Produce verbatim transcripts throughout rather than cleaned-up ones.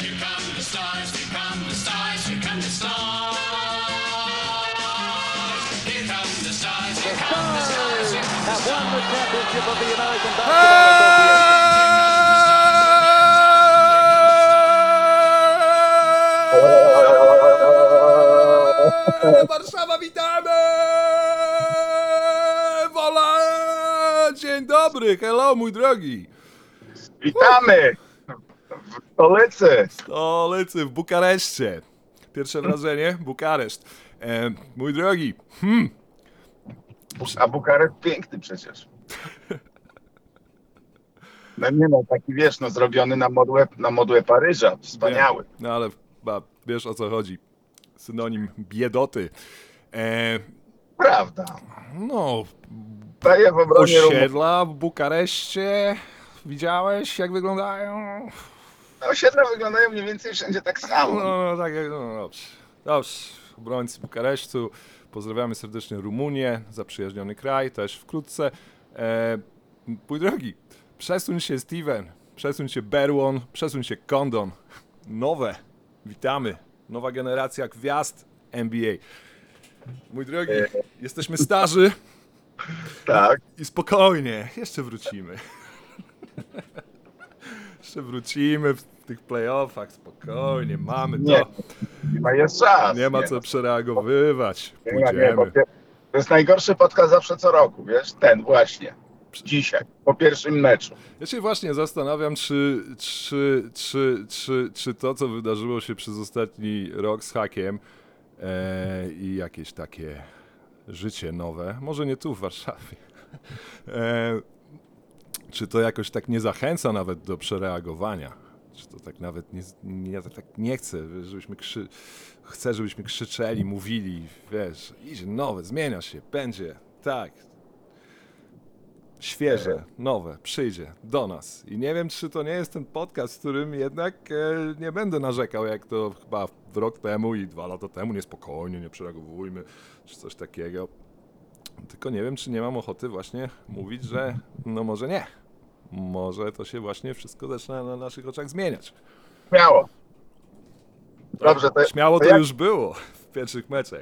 come the stars, here come the stars, here come the stars. Here come the stars, here come the stars, here come the have won the stars. championship of the American Basketball Eee, Warszawa, witamy! Wola! Dzień dobry, hello mój drogi. Witamy w stolicy. Stolicy w Bukareszcie. Pierwsze wrażenie, Bukareszt. E, mój drogi, hmm, A Bukareszt piękny przecież. No nie no, taki wiesz, no zrobiony na modłę, na modłę Paryża. Wspaniały. no ale chyba wiesz o co chodzi. Synonim biedoty. E, Prawda. no, Staję w obronie Rumunii. osiedla w Bukareszcie. Widziałeś jak wyglądają? Osiedla wyglądają mniej więcej wszędzie tak samo. No, no tak, jak- no dobrze. Dobrze, obrońcy Bukaresztu, pozdrawiamy serdecznie Rumunię, zaprzyjaźniony kraj, też wkrótce. E, mój drogi, przesuń się Steven, przesuń się Berłon, przesuń się Condon. Nowe, witamy, nowa generacja gwiazd N B A. Mój drogi, jesteśmy starzy Tak. i spokojnie, jeszcze wrócimy. Jeszcze wrócimy w tych playoffach, spokojnie, mamy Nie. to. Nie ma jest czas. Nie ma co przereagowywać. Nie ma, nie, bo Pójdziemy. to jest najgorszy podcast zawsze co roku, wiesz? Ten właśnie. Dzisiaj, po pierwszym meczu. Ja się właśnie zastanawiam, czy, czy, czy, czy, czy to, co wydarzyło się przez ostatni rok z hakiem e, i jakieś takie życie nowe, może nie tu w Warszawie, e, czy to jakoś tak nie zachęca nawet do przereagowania? Czy to tak nawet nie, nie, ja tak nie chcę, żebyśmy krzy... chcę, żebyśmy krzyczeli, mówili, wiesz, idzie nowe, zmienia się, będzie, tak. Świeże, nowe, przyjdzie do nas. I nie wiem, czy to nie jest ten podcast, w którym jednak e, nie będę narzekał, jak to chyba w rok temu i dwa lata temu, niespokojnie, nie przereagowujmy, czy coś takiego. Tylko nie wiem, czy nie mam ochoty właśnie mówić, że no może nie. Może to się właśnie wszystko zaczyna na naszych oczach zmieniać. Śmiało. Dobrze, to, Śmiało to jak już było w pierwszych meczach.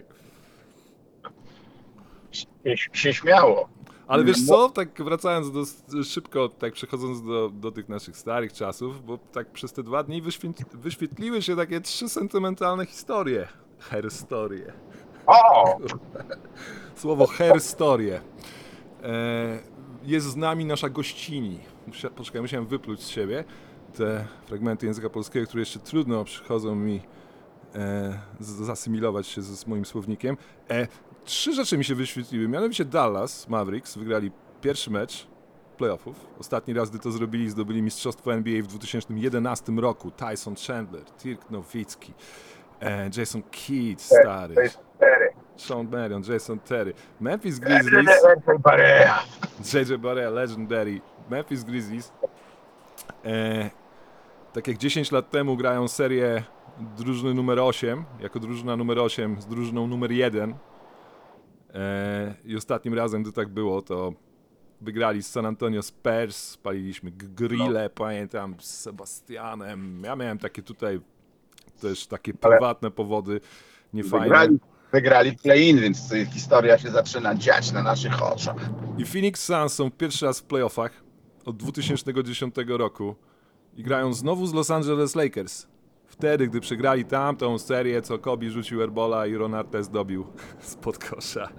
się, się śmiało. Ale wiesz co, tak wracając do, szybko, tak przechodząc do, do tych naszych starych czasów, bo tak przez te dwa dni wyświetli, wyświetliły się takie trzy sentymentalne historie. Herstorie. O! Słowo herstorie. E, jest z nami nasza gościni. Musia, poczekaj, musiałem wypluć z siebie te fragmenty języka polskiego, które jeszcze trudno przychodzą mi e, z- zasymilować się z, z moim słownikiem. E, trzy rzeczy mi się wyświetliły. Mianowicie Dallas Mavericks wygrali pierwszy mecz playoffów. Ostatni raz, gdy to zrobili, zdobyli mistrzostwo N B A w dwa tysiące jedenastym roku. Tyson Chandler, Dirk Nowitzki, e, Jason Kidd, stary, To jest cztery. Sean Marion, Jason Terry, Memphis Grizzlies, Barea. J J Barea, legendary, Memphis Grizzlies. E, tak jak dziesięć lat temu grają serię drużyny numer osiem, jako drużyna numer osiem z drużyną numer jeden. E, I ostatnim razem, gdy tak było, to wygrali z San Antonio Spurs, spaliliśmy g- grille, pamiętam, z Sebastianem. Ja miałem takie tutaj też takie Ale- prywatne powody, niefajne. Wygrali, wygrali play-in, więc historia się zaczyna dziać na naszych oczach. I Phoenix Suns są pierwszy raz w playoffach od dwa tysiące dziesiątego roku i grają znowu z Los Angeles Lakers. Wtedy, gdy przegrali tamtą serię, co Kobe rzucił airbola i Ron Artest dobił spod kosza.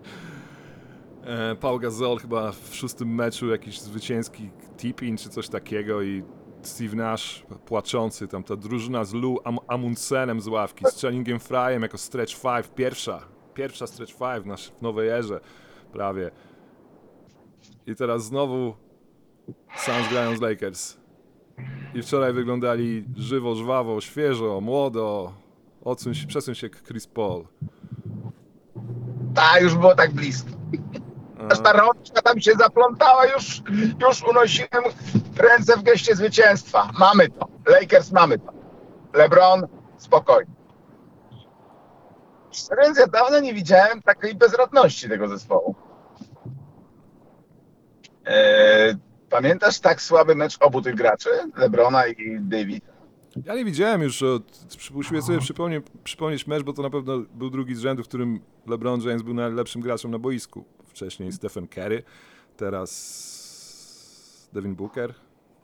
E, Paul Gasol chyba w szóstym meczu jakiś zwycięski tip-in czy coś takiego i Steve Nash płaczący, tam ta drużyna z Lou Am- Amundsenem z ławki, z Channingiem Fryem jako stretch five, pierwsza, pierwsza stretch five w, nasz, w nowej erze prawie. I teraz znowu Suns grają z Lakers. I wczoraj wyglądali żywo, żwawo, świeżo, młodo. Odsuń się, przesuń się jak Chris Paul. Tak, już było tak blisko. Aż ta rączka tam się zaplątała, już, już unosiłem ręce w geście zwycięstwa. Mamy to. Lakers mamy to. LeBron, spokojnie. Szczerze mówiąc, ja dawno nie widziałem takiej bezradności tego zespołu. Eee, pamiętasz tak słaby mecz obu tych graczy? LeBrona i Davida? Ja nie widziałem już, od, usiłuję sobie przypomnieć, przypomnieć mecz, bo to na pewno był drugi z rzędu, w którym LeBron James był najlepszym graczem na boisku. Wcześniej Stephen Curry, teraz Devin Booker.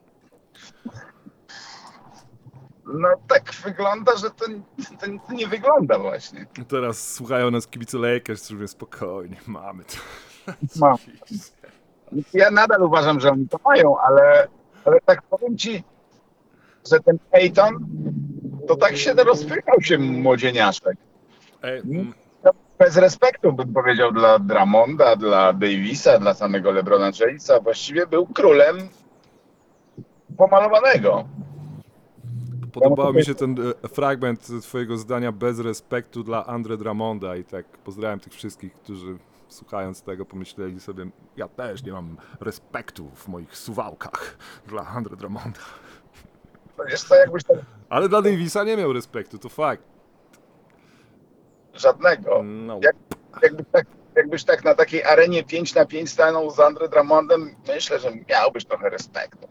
No tak wygląda, że to, to, to nie wygląda właśnie. Teraz słuchają nas kibice Lakers, którzy mówią spokojnie, mamy to. Ma. Ja nadal uważam, że oni to mają, ale, ale tak powiem ci, że ten Ayton to tak się rozpychał się młodzieniaszek. Ej, mm, Bez respektu bym powiedział dla Drummonda, dla Davisa, dla samego LeBrona Jamesa. Właściwie był królem pomalowanego. Podobał mi się ten e, fragment twojego zdania bez respektu dla Andre Drummonda i tak pozdrawiam tych wszystkich, którzy słuchając tego pomyśleli sobie, ja też nie mam respektu w moich suwałkach dla Andre Drummonda. To wiesz co, jakbyś tak Ale dla Davisa nie miał respektu, to fakt. żadnego. No. Jak, jakbyś, tak, jakbyś tak na takiej arenie pięć na pięć stanął z Andre Drummondem, myślę, że miałbyś trochę respektu.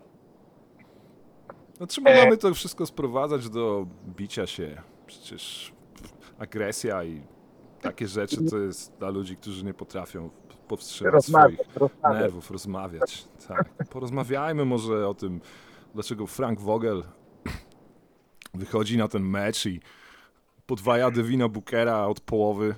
No trzeba mamy to wszystko sprowadzać do bicia się. Przecież agresja i takie rzeczy to jest dla ludzi, którzy nie potrafią powstrzymać Rozmawiać, swoich rozmawiać. nerwów, rozmawiać. Tak. Porozmawiajmy może o tym, dlaczego Frank Vogel wychodzi na ten mecz i podwaja Devina Bookera od połowy.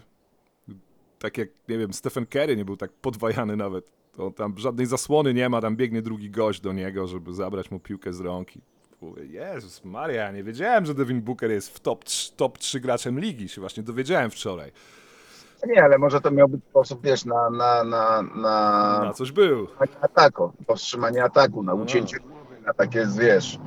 Tak jak, nie wiem, Stephen Curry nie był tak podwajany nawet. To tam żadnej zasłony nie ma, tam biegnie drugi gość do niego, żeby zabrać mu piłkę z rąk. I mówię, Jezus Maria, ja nie wiedziałem, że Devin Booker jest w top, top trzy graczem ligi. Się właśnie dowiedziałem wczoraj. Nie, ale może to miał być sposób, wiesz, na, na, na, na, Na coś był. powstrzymanie ataku, powstrzymanie ataku, na ucięcie głowy, na takie, wiesz,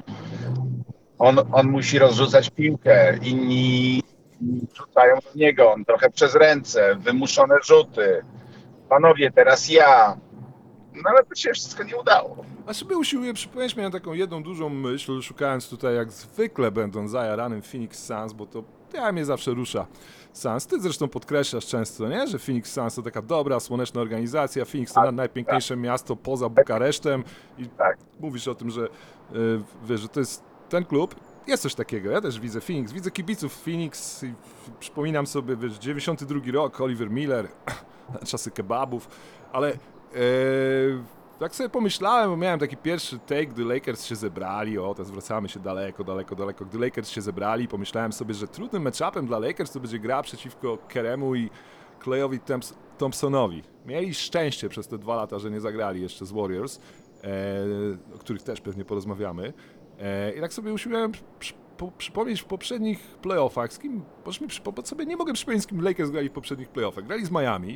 on, on musi rozrzucać piłkę, inni rzucają do niego, on trochę przez ręce, wymuszone rzuty. Panowie, teraz ja. No ale to się wszystko nie udało. A sobie usiłuję przypomnieć, miałem taką jedną dużą myśl, szukając tutaj jak zwykle będąc zajaranym Phoenix Suns, bo to ja mnie zawsze rusza Suns. Ty zresztą podkreślasz często, nie? Że Phoenix Suns to taka dobra, słoneczna organizacja, Phoenix to Tak, najpiękniejsze miasto poza Bukaresztem i Tak. mówisz o tym, że yy, wiesz, że to jest ten klub. Jest coś takiego, ja też widzę Phoenix, widzę kibiców Phoenix i przypominam sobie, wiesz, dziewięćdziesiąty drugi rok, Oliver Miller, czasy kebabów, ale Eee, tak sobie pomyślałem, bo miałem taki pierwszy take, gdy Lakers się zebrali, o teraz wracamy się daleko, daleko, daleko, gdy Lakers się zebrali, pomyślałem sobie, że trudnym matchupem dla Lakers to będzie gra przeciwko Keremu i Clayowi Thoms- Thompsonowi. Mieli szczęście przez te dwa lata, że nie zagrali jeszcze z Warriors, eee, o których też pewnie porozmawiamy. Eee, I tak sobie usiłowałem przy, po, przypomnieć w poprzednich playoffach, z kim, proszę mi przypomnieć sobie, nie mogę przypomnieć, z kim Lakers grali w poprzednich playoffach. Grali z Miami.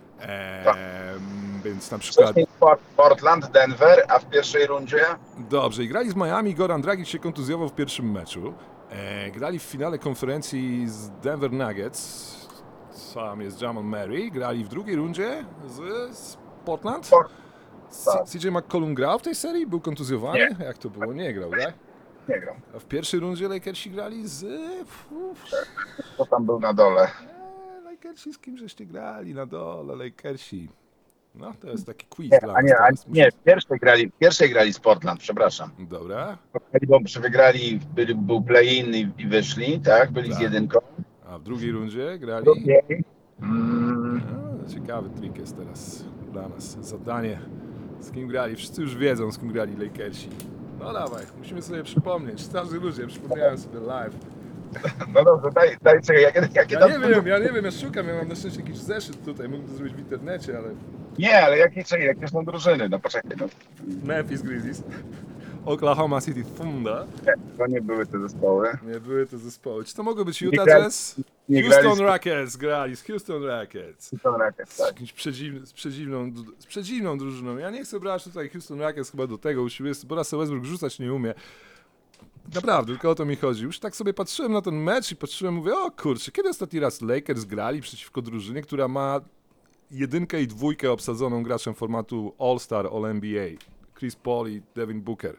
Eee, więc na przykład. Wcześniej Portland, Denver, a w pierwszej rundzie Dobrze, i grali z Miami, Goran Dragic się kontuzjował w pierwszym meczu. Eee, grali w finale konferencji z Denver Nuggets. Sam jest Jamal Murray. Grali w drugiej rundzie z, z Portland. tak. C J McCollum grał w tej serii? Był kontuzjowany? Nie. Jak to było? Nie grał, tak? nie gram. A w pierwszej rundzie Lakersi grali z... Uf, Kto tam był na dole? eee, Lakersi z kim żeście grali na dole? Lakersi. No, to jest taki quiz Nie, dla a nas nie, a teraz. nie, w pierwszej grali, w pierwszej grali z Portland, przepraszam. Dobra. Bo wygrali, byli, był play-in i, i wyszli, tak? Byli Tak. z jedynką. A w drugiej rundzie grali... Drugiej. Mm, No, ciekawy trik jest teraz dla nas. Zadanie. Z kim grali? Wszyscy już wiedzą, z kim grali Lakersi. No dawaj, musimy sobie przypomnieć. Starzy ludzie, przypomniałem sobie live. no dobrze, daj, daj czekaj, jakie, jakie Ja tam... nie wiem, ja nie wiem, ja szukam, ja mam na szczęście jakiś zeszyt tutaj, mógłbym to zrobić w internecie, ale... Nie, ale jakie, czekaj, jakie są drużyny? No poczekaj, no. Memphis Grizzlies, Oklahoma City Thunder, Nie, to nie były te zespoły. nie były te zespoły. Czy to mogły być Nie Utah grali- Jazz? nie grali Houston z- Rockets grali, z Houston Rockets. Houston Rockets, Z, tak. jakimś przedziwny, z, przedziwną, z przedziwną drużyną. Ja nie chcę brać tutaj Houston Rockets chyba do tego usiłuję, bo Russell Westbrook rzucać nie umie. Naprawdę, tylko o to mi chodzi. Już tak sobie patrzyłem na ten mecz i patrzyłem, mówię, o kurczę, kiedy ostatni raz Lakers grali przeciwko drużynie, która ma jedynkę i dwójkę obsadzoną graczem formatu All-Star, All-N B A. Chris Paul i Devin Booker.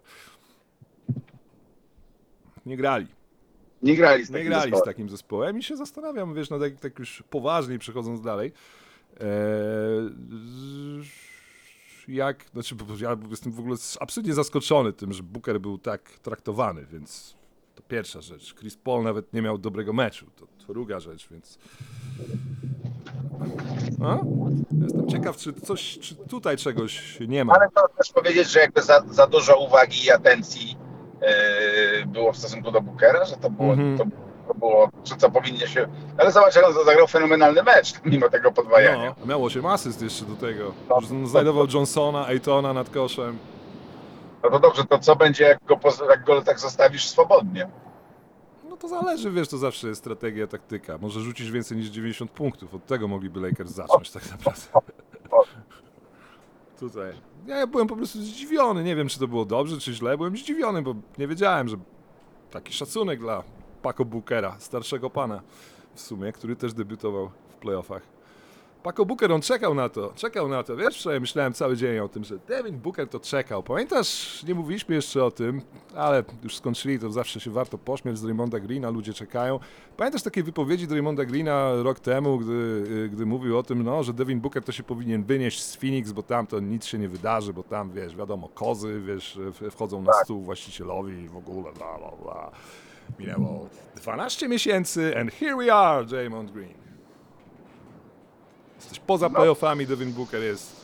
Nie grali. Nie grali z Nie takim grali z zespołem. takim zespołem i się zastanawiam, wiesz, no tak, tak już poważniej przechodząc dalej, eee, jak, znaczy bo ja jestem w ogóle absolutnie zaskoczony tym, że Booker był tak traktowany, więc to pierwsza rzecz. Chris Paul nawet nie miał dobrego meczu. To, to druga rzecz, więc... No? Jestem ciekaw, czy coś, czy tutaj czegoś nie ma. Ale to też powiedzieć, że jakby za, za dużo uwagi i atencji yy, było w stosunku do Bookera, że to było, Mhm. to, to było, że co powinien się... Ale zobacz, jak on zagrał fenomenalny mecz, mimo tego podwajania. No, miał osiem asyst jeszcze do tego. No. Że znajdował Johnsona, Aytona nad koszem. No to dobrze, to co będzie, jak go, poz- jak go tak zostawisz swobodnie? No to zależy, wiesz, to zawsze jest strategia, taktyka. Może rzucić więcej niż dziewięćdziesiąt punktów. Od tego mogliby Lakers zacząć tak naprawdę. O, Tutaj. Ja, ja byłem po prostu zdziwiony. Nie wiem, czy to było dobrze, czy źle. Byłem zdziwiony, bo nie wiedziałem, że taki szacunek dla Paco Bookera, starszego pana w sumie, który też debiutował w playoffach. Paco Booker, on czekał na to, czekał na to. Wiesz, wczoraj myślałem cały dzień o tym, że Devin Booker to czekał. Pamiętasz, nie mówiliśmy jeszcze o tym, ale już skończyli, to zawsze się warto pośmiać z Draymonda Greena, ludzie czekają. Pamiętasz takie wypowiedzi Draymonda Greena rok temu, gdy, gdy mówił o tym, no, że Devin Booker to się powinien wynieść z Phoenix, bo tam to nic się nie wydarzy, bo tam, wiesz, wiadomo, kozy, wiesz, wchodzą na stół właścicielowi i w ogóle, bla, bla, bla. Minęło dwanaście miesięcy and here we are, Draymond Green. Jesteś poza playoffami, Devin Booker jest,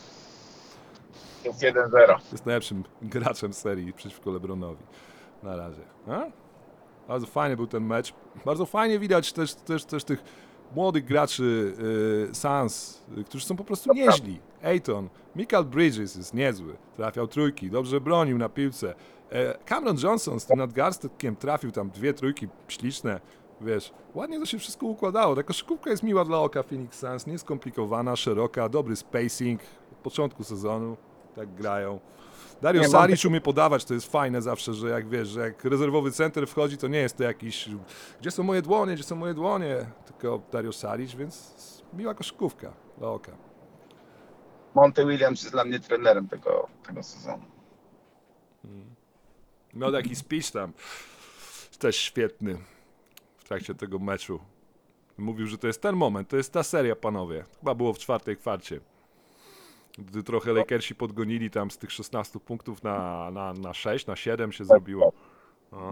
jest jeden zero. jest najlepszym graczem serii przeciwko LeBronowi. Na razie. A? Bardzo fajny był ten mecz. Bardzo fajnie widać też, też, też tych młodych graczy yy, Suns, yy, którzy są po prostu nieźli. Ayton, Michael Bridges jest niezły. Trafiał trójki, dobrze bronił na piłce. E, Cameron Johnson z tym nadgarstkiem trafił tam dwie trójki śliczne. Wiesz, ładnie to się wszystko układało. Ta koszykówka jest miła dla oka Phoenix Suns, nieskomplikowana, szeroka, dobry spacing od początku sezonu, tak grają. Dario Nie, mam Saric taki- umie podawać, to jest fajne zawsze, że jak wiesz, że jak rezerwowy center wchodzi, to nie jest to jakiś gdzie są moje dłonie, gdzie są moje dłonie, tylko Dario Saric, więc miła koszykówka dla oka. Monty Williams jest dla mnie trenerem tego, tego sezonu. Miał taki speech tam, też świetny w trakcie tego meczu. Mówił, że to jest ten moment, to jest ta seria, panowie. Chyba było w czwartej kwarcie. Gdy trochę Lakersi podgonili tam z tych szesnastu punktów na, na, na sześć, na siedem się zrobiło. No.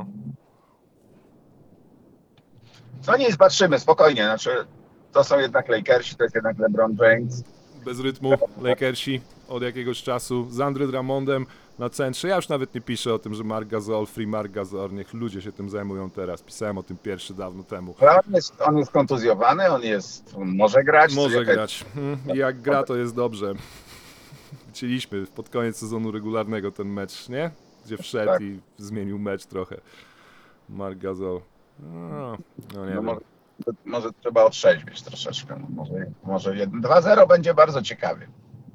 No nic, patrzymy, spokojnie, znaczy to są jednak Lakersi, to jest jednak LeBron James. Bez rytmu Lakersi od jakiegoś czasu z Andre Drummondem na centrze. Ja już nawet nie piszę o tym, że Marc Gasol, free Marc Gasol, niech ludzie się tym zajmują teraz. Pisałem o tym pierwszy dawno temu. Ale on jest, on jest kontuzjowany, on jest, on może grać. Może jaka- grać. Hmm, i jak gra, to jest dobrze. Chcieliśmy pod koniec sezonu regularnego ten mecz, nie? Gdzie wszedł Tak. i zmienił mecz trochę. Marc Gasol. No, no nie No wiem. może, może trzeba otrzeźwieć troszeczkę. No może może jeden- dwa zero będzie bardzo ciekawie.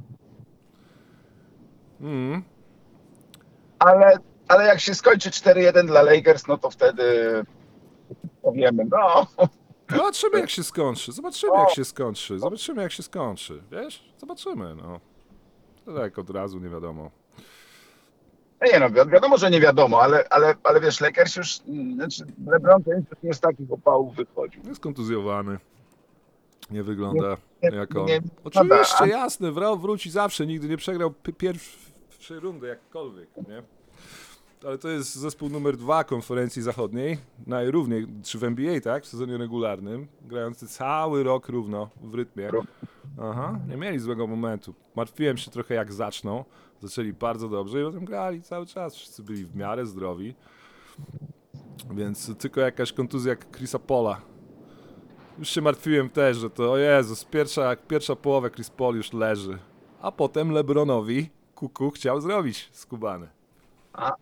Mm. Ale, ale jak się skończy cztery jeden dla Lakers, no to wtedy powiemy, no Zobaczymy jak się skończy. Zobaczymy jak się skończy. Zobaczymy jak się skończy. Wiesz? Zobaczymy, no. To tak od razu nie wiadomo. nie no, wi- wiadomo, że nie wiadomo, ale, ale, ale wiesz, Lakers już, mm, znaczy LeBron James już nie z takich opałów wychodził. Jest kontuzjowany. Nie wygląda Nie- jak on. nie- Oczywiście, a- jasne, wra- wróci zawsze. Nigdy nie przegrał p- pierwszej rundy jakkolwiek, nie? Ale to jest zespół numer dwa konferencji zachodniej, najrówniej, czy w N B A, tak? W sezonie regularnym, grający cały rok równo w rytmie. Aha, nie mieli złego momentu. Martwiłem się trochę jak zaczną. Zaczęli bardzo dobrze i potem grali cały czas. Wszyscy byli w miarę zdrowi. Więc tylko jakaś kontuzja jak Chrisa Paula. Już się martwiłem też, że to o Jezus, pierwsza, pierwsza połowa Chris Paul już leży. A potem LeBronowi kuku chciał zrobić skubany. A.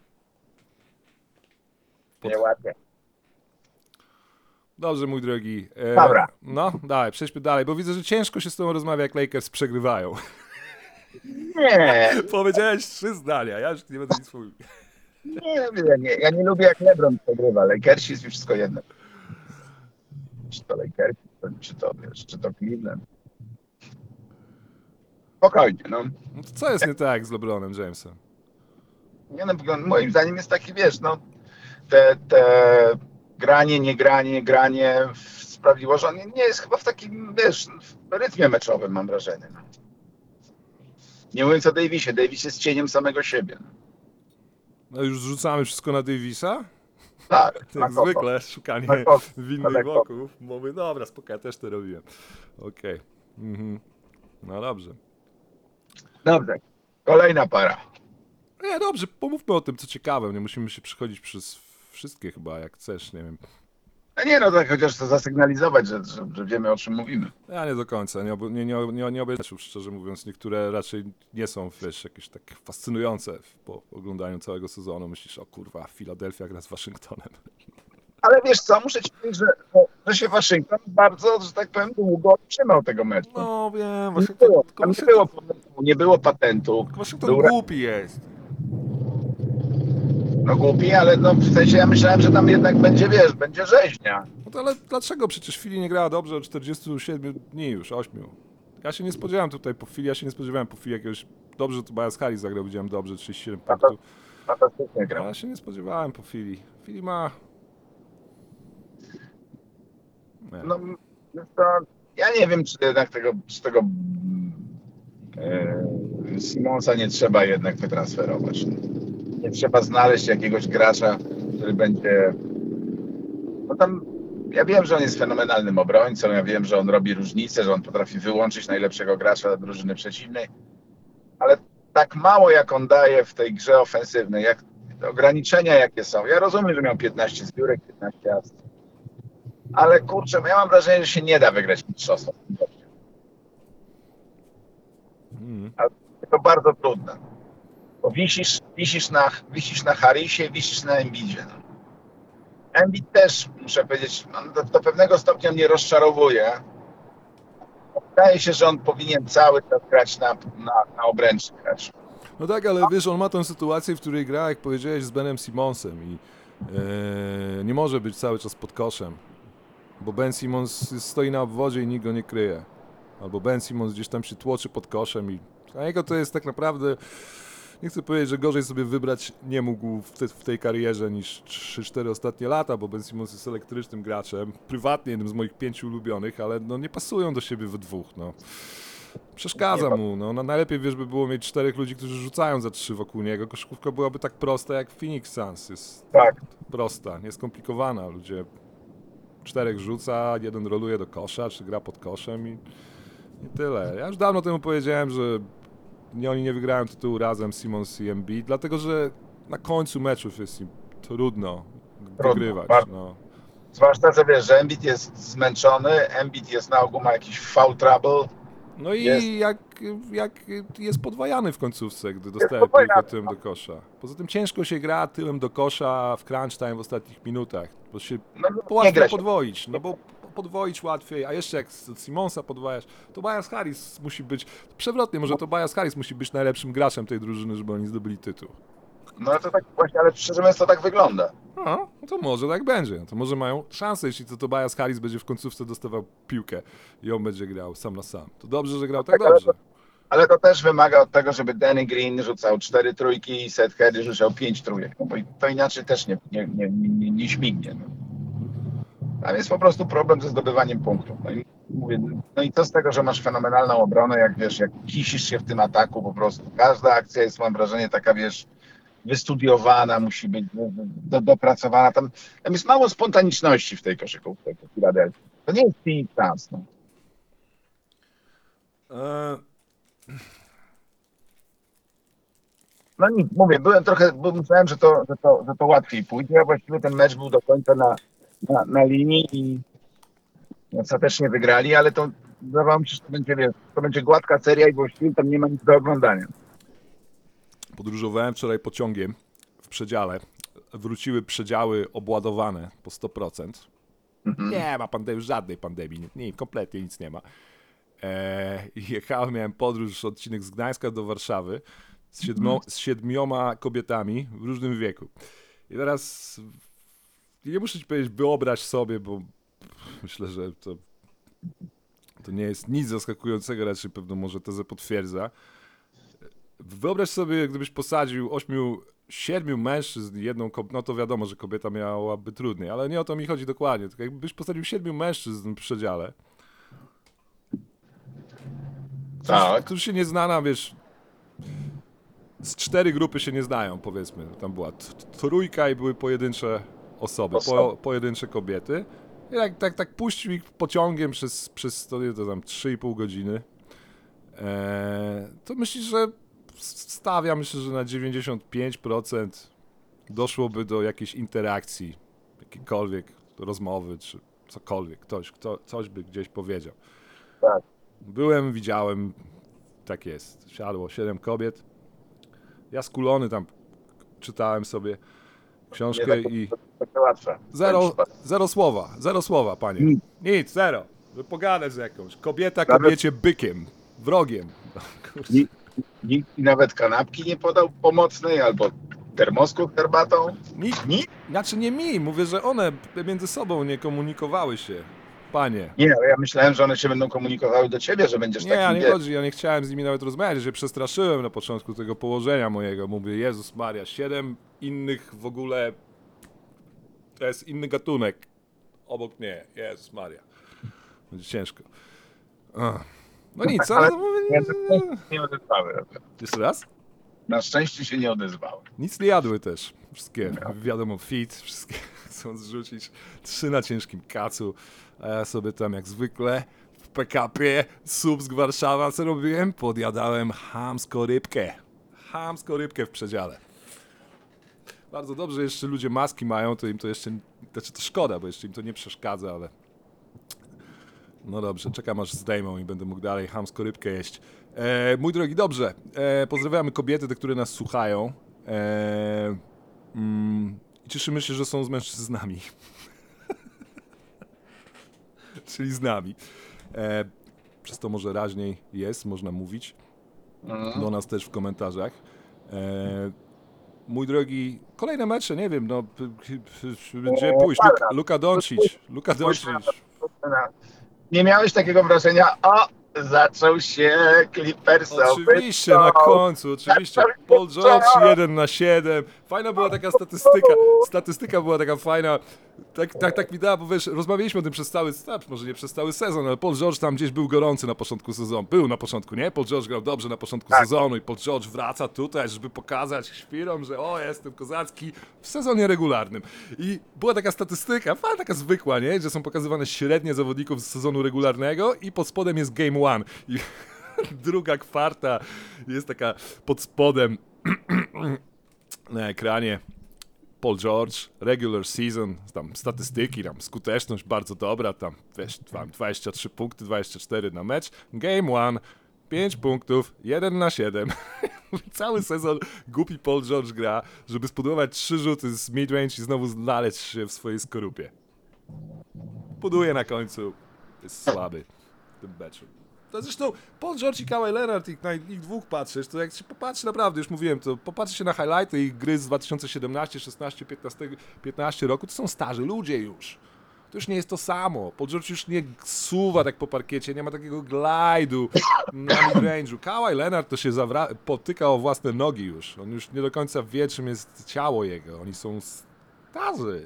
Pod- Nieładnie. Dobrze, mój drogi. E, Dobra. No, dawaj, przejdźmy dalej, bo widzę, że ciężko się z tobą rozmawia, jak Lakers przegrywają. Nie, Powiedziałeś trzy zdania, ja już nie będę nic mówił. nie, ja nie, ja nie lubię jak LeBron przegrywa. Lakersi jest mi wszystko jedno. Czy to Lakersi, czy to, wiesz, czy to Cleveland. Spokojnie, no. No to co jest nie tak z LeBronem Jamesem? Nie no, wygląd- moim zdaniem jest taki, wiesz, no, te, te granie, nie granie, granie sprawiło, że on nie- nie jest chyba w takim, wiesz, w rytmie meczowym, mam wrażenie. No. Nie mówiąc o Davisie, Davis jest cieniem samego siebie. No już rzucamy wszystko na Davisa? Tak, na Jak kogo? zwykle, szukanie Na kogo? winnych Na kogo? wokół. Mówię, dobra, spoko, ja też to robiłem. Okej. Mhm. No dobrze. Dobrze, kolejna para. Nie, dobrze, pomówmy o tym, co ciekawe. Nie musimy się przechodzić przez wszystkie chyba, jak chcesz, nie wiem. No nie no, tak chociaż to zasygnalizować, że, że, że wiemy, o czym mówimy. Ja nie do końca, nie, obu- nie, nie, nie, nie obejrzałem, szczerze mówiąc. Niektóre raczej nie są, wiesz, jakieś tak fascynujące po oglądaniu całego sezonu. Myślisz, o kurwa, Filadelfia gra z Waszyngtonem. Ale wiesz co, muszę ci powiedzieć, że, że się Waszyngton bardzo, że tak powiem, długo trzymał tego meczu. No wiem, Nie Waszyngton, było, tylko tam nie Waszyngton, było patentu, nie było patentu. Waszyngton Był- głupi jest. No głupi, ale no w sensie ja myślałem, że tam jednak będzie, wiesz, będzie rzeźnia. No to ale dlaczego? Przecież Fili nie grała dobrze od czterdziestu siedmiu dni już, ośmiu. Ja się nie spodziewałem tutaj po Fili, ja się nie spodziewałem po Fili jakiegoś... Dobrze, to Tobias Harris zagrał, widziałem dobrze, trzydzieści siedem A to- punktów. Fantastycznie Ale grał. ja się nie spodziewałem po Fili. Fili ma... Nie. No, no to ja nie wiem, czy jednak tego, czy tego e, Simonsa nie trzeba jednak wytransferować. Nie trzeba znaleźć jakiegoś gracza, który będzie... No tam, ja wiem, że on jest fenomenalnym obrońcą, ja wiem, że on robi różnicę, że on potrafi wyłączyć najlepszego gracza drużyny przeciwnej, ale tak mało jak on daje w tej grze ofensywnej, jak te ograniczenia jakie są. Ja rozumiem, że miał piętnaście zbiórek, piętnaście asyst, ale kurczę, ja mam wrażenie, że się nie da wygrać mistrzostwa. Mm. Ale to bardzo trudne. Bo wisisz, wisisz, na, wisisz na Harrisie, wisisz na Embiidzie. No. Embiid też, muszę powiedzieć, on do, do pewnego stopnia mnie rozczarowuje. Wydaje się, że on powinien cały czas grać na, na, na obręczy grać. No tak, ale wiesz, on ma tę sytuację, w której gra, jak powiedziałeś, z Benem Simmonsem i e, nie może być cały czas pod koszem, bo Ben Simmons stoi na obwodzie i nikt go nie kryje. Albo Ben Simmons gdzieś tam się tłoczy pod koszem i dla niego to jest tak naprawdę, nie chcę powiedzieć, że gorzej sobie wybrać nie mógł w, te, w tej karierze niż trzy cztery ostatnie lata, bo Ben Simmons jest elektrycznym graczem, prywatnie jednym z moich pięciu ulubionych, ale no nie pasują do siebie we dwóch, no. Przeszkadza mu, no, no najlepiej wiesz by było mieć czterech ludzi, którzy rzucają za trzy wokół niego, koszykówka byłaby tak prosta jak Phoenix Suns, jest Tak. prosta, nieskomplikowana, ludzie czterech rzuca, jeden roluje do kosza, czy gra pod koszem i, i tyle. Ja już dawno temu powiedziałem, że nie, oni nie wygrają tytułu razem, Simmons i Embiid, dlatego że na końcu meczów jest im trudno wygrywać, bardzo. no. Zwłaszcza, że wiesz, że Embiid jest zmęczony, Embiid jest na ogół ma jakiś foul trouble. No i Jest. jak, jak jest podwajany w końcówce, gdy dostaje podwajany, piłkę tyłem do kosza. Poza tym ciężko się gra tyłem do kosza w crunch time w ostatnich minutach, bo się No, nie łatwiej gra się. podwoić, no bo podwoić łatwiej, a jeszcze jak z Simonsa podwajasz, Tobias Harris musi być, przewrotnie, może Tobias Harris musi być najlepszym graczem tej drużyny, żeby oni zdobyli tytuł. No to tak właśnie, ale szczerze mówiąc to tak wygląda. No, no to może tak będzie. To może mają szansę, jeśli to Tobias Harris będzie w końcówce dostawał piłkę i on będzie grał sam na sam. To dobrze, że grał tak Tak, ale dobrze. Ale to też wymaga od tego, żeby Danny Green rzucał cztery trójki i Seth Curry rzucał pięć trójek, no bo to inaczej też nie, nie, nie, nie, nie śmignie. No. Tam jest po prostu problem ze zdobywaniem punktów. No i, mówię, no i co z tego, że masz fenomenalną obronę, jak wiesz, jak kisisz się w tym ataku po prostu. Każda akcja jest, mam wrażenie, taka, wiesz, wystudiowana, musi być do, dopracowana. Tam, tam jest mało spontaniczności w tej koszykówce w Filadelfii. To nie jest Phoenix Suns, no. Eee, No nic, mówię, byłem trochę, bo myślałem, że to, że, to, że to łatwiej pójdzie, a właściwie ten mecz był do końca na, na, na linii i ostatecznie wygrali, ale to wydawało mi się, że to będzie, wiesz, to będzie gładka seria i właściwie tam nie ma nic do oglądania. Podróżowałem wczoraj pociągiem w przedziale. Wróciły przedziały obładowane po sto procent. Mhm. Nie ma pandemii, żadnej pandemii, nie, kompletnie nic nie ma. Eee, jechałem, miałem podróż, odcinek z Gdańska do Warszawy z, siedmio, z siedmioma kobietami w różnym wieku. I teraz nie muszę ci powiedzieć, wyobraź sobie, bo myślę, że to, to nie jest nic zaskakującego, raczej pewno może tezę potwierdza. Wyobraź sobie, gdybyś posadził ośmiu, siedmiu mężczyzn i jedną kobietę, no to wiadomo, że kobieta miałaby trudniej, ale nie o to mi chodzi dokładnie. Tylko jakbyś posadził siedmiu mężczyzn w przedziale, Tak. którzy się nie znana, wiesz, z cztery grupy się nie znają, powiedzmy. Tam była t- trójka i były pojedyncze osoby, Osoby. po, pojedyncze kobiety. I tak, tak, tak puścił ich pociągiem przez, przez to, to tam trzy i pół godziny. Eee, to myślisz, że stawia, myślę, że na dziewięćdziesiąt pięć procent doszłoby do jakiejś interakcji, jakiejkolwiek rozmowy, czy cokolwiek, ktoś, kto, coś by gdzieś powiedział. Tak. Byłem, widziałem, tak jest, siadło siedem kobiet. Ja skulony tam czytałem sobie książkę Nie tak, i takie łatwe. zero, zero słowa, zero słowa, panie. Nic. Nic, zero. Żeby pogadać z jakąś. Kobieta Nawet- kobiecie bykiem, wrogiem. Kurczę. Nikt, nikt nawet kanapki nie podał pomocnej albo termosku z herbatą. Nikt, Nic? znaczy nie mi, mówię, że one między sobą nie komunikowały się. Panie. Nie, ja myślałem, że one się będą komunikowały do ciebie, że będziesz Nie, takim, ja nie wiesz, chodzi, ja nie chciałem z nimi nawet rozmawiać, ja się przestraszyłem na początku tego położenia mojego. Mówię, Jezus Maria, siedem innych w ogóle, to jest inny gatunek obok mnie, Jezus Maria. Będzie ciężko. Ach. No nic, ale... Ale- to mówię, nie, nie- nie odezwały. Jeszcze raz? Na szczęście się nie odezwały. Nic nie jadły też. Wszystkie, wiadomo, fit, wszystkie chcą zrzucić. Trzy na ciężkim kacu, a ja sobie tam jak zwykle w P K P Słupsk Warszawa co robiłem? Podjadałem chamsko rybkę. Chamsko rybkę w przedziale. Bardzo dobrze, jeszcze ludzie maski mają, to im to jeszcze, znaczy to szkoda, bo jeszcze im to nie przeszkadza, ale... No dobrze, czekam aż zdejmą i będę mógł dalej chamsko rybkę jeść. E, mój drogi, dobrze. E, pozdrawiamy kobiety, te, które nas słuchają. E, mm, I cieszymy się, że są z mężczyznami. Czyli z nami. E, przez to może raźniej jest, można mówić. Mhm. Do nas też w komentarzach. E, mój drogi, kolejne mecze, nie wiem, no, p- p- gdzie pójść? Luka, Luka Doncic, Luka Doncic. Nie miałeś takiego wrażenia, o, zaczął się Clippersowy. Oczywiście, na końcu, oczywiście. Paul George jeden na siedem. Fajna była taka statystyka. Statystyka była taka fajna. Tak, tak, tak mi dała, bo wiesz, rozmawialiśmy o tym przez cały, a, może nie przez cały sezon, ale Paul George tam gdzieś był gorący na początku sezonu. Był na początku, nie? Paul George grał dobrze na początku Tak. sezonu i Paul George wraca tutaj, żeby pokazać świrom, że o, jestem kozacki w sezonie regularnym. I była taka statystyka, fajna, taka zwykła, nie? Że są pokazywane średnie zawodników z sezonu regularnego i pod spodem jest game one. I druga kwarta jest taka pod spodem na ekranie. Paul George, regular season, tam statystyki, tam skuteczność bardzo dobra, tam wiesz, tam dwadzieścia trzy punkty, dwadzieścia cztery na mecz. Game one, pięć punktów, jeden na siedem. Cały sezon głupi Paul George gra, żeby spudłować trzy rzuty z midrange i znowu znaleźć się w swojej skorupie. Buduje na końcu, jest słaby w tym meczu. To zresztą Paul George i Kawhi Leonard, ich, na ich dwóch patrzysz, to jak się popatrzy, naprawdę, już mówiłem, to popatrzy się na highlighty ich gry z dwa tysiące siedemnaście, szesnaście, piętnaście, piętnaście roku, to są starzy ludzie już. To już nie jest to samo. Paul George już nie suwa tak po parkiecie, nie ma takiego glajdu na midrange'u. Kawhi Leonard to się zawra- potyka o własne nogi już. On już nie do końca wie, czym jest ciało jego. Oni są starzy.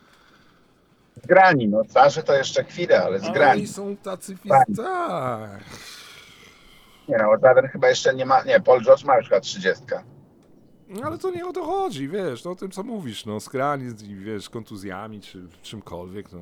Zgrani, no starzy to jeszcze chwilę, ale Oni zgrani. są tacy Tak. fiz... Tak. Nie no, żaden chyba jeszcze nie ma, nie, Paul George ma już chyba trzydziestkę. No ale to nie o to chodzi, wiesz, no o tym co mówisz, no skrani, wiesz, kontuzjami czy czymkolwiek, no.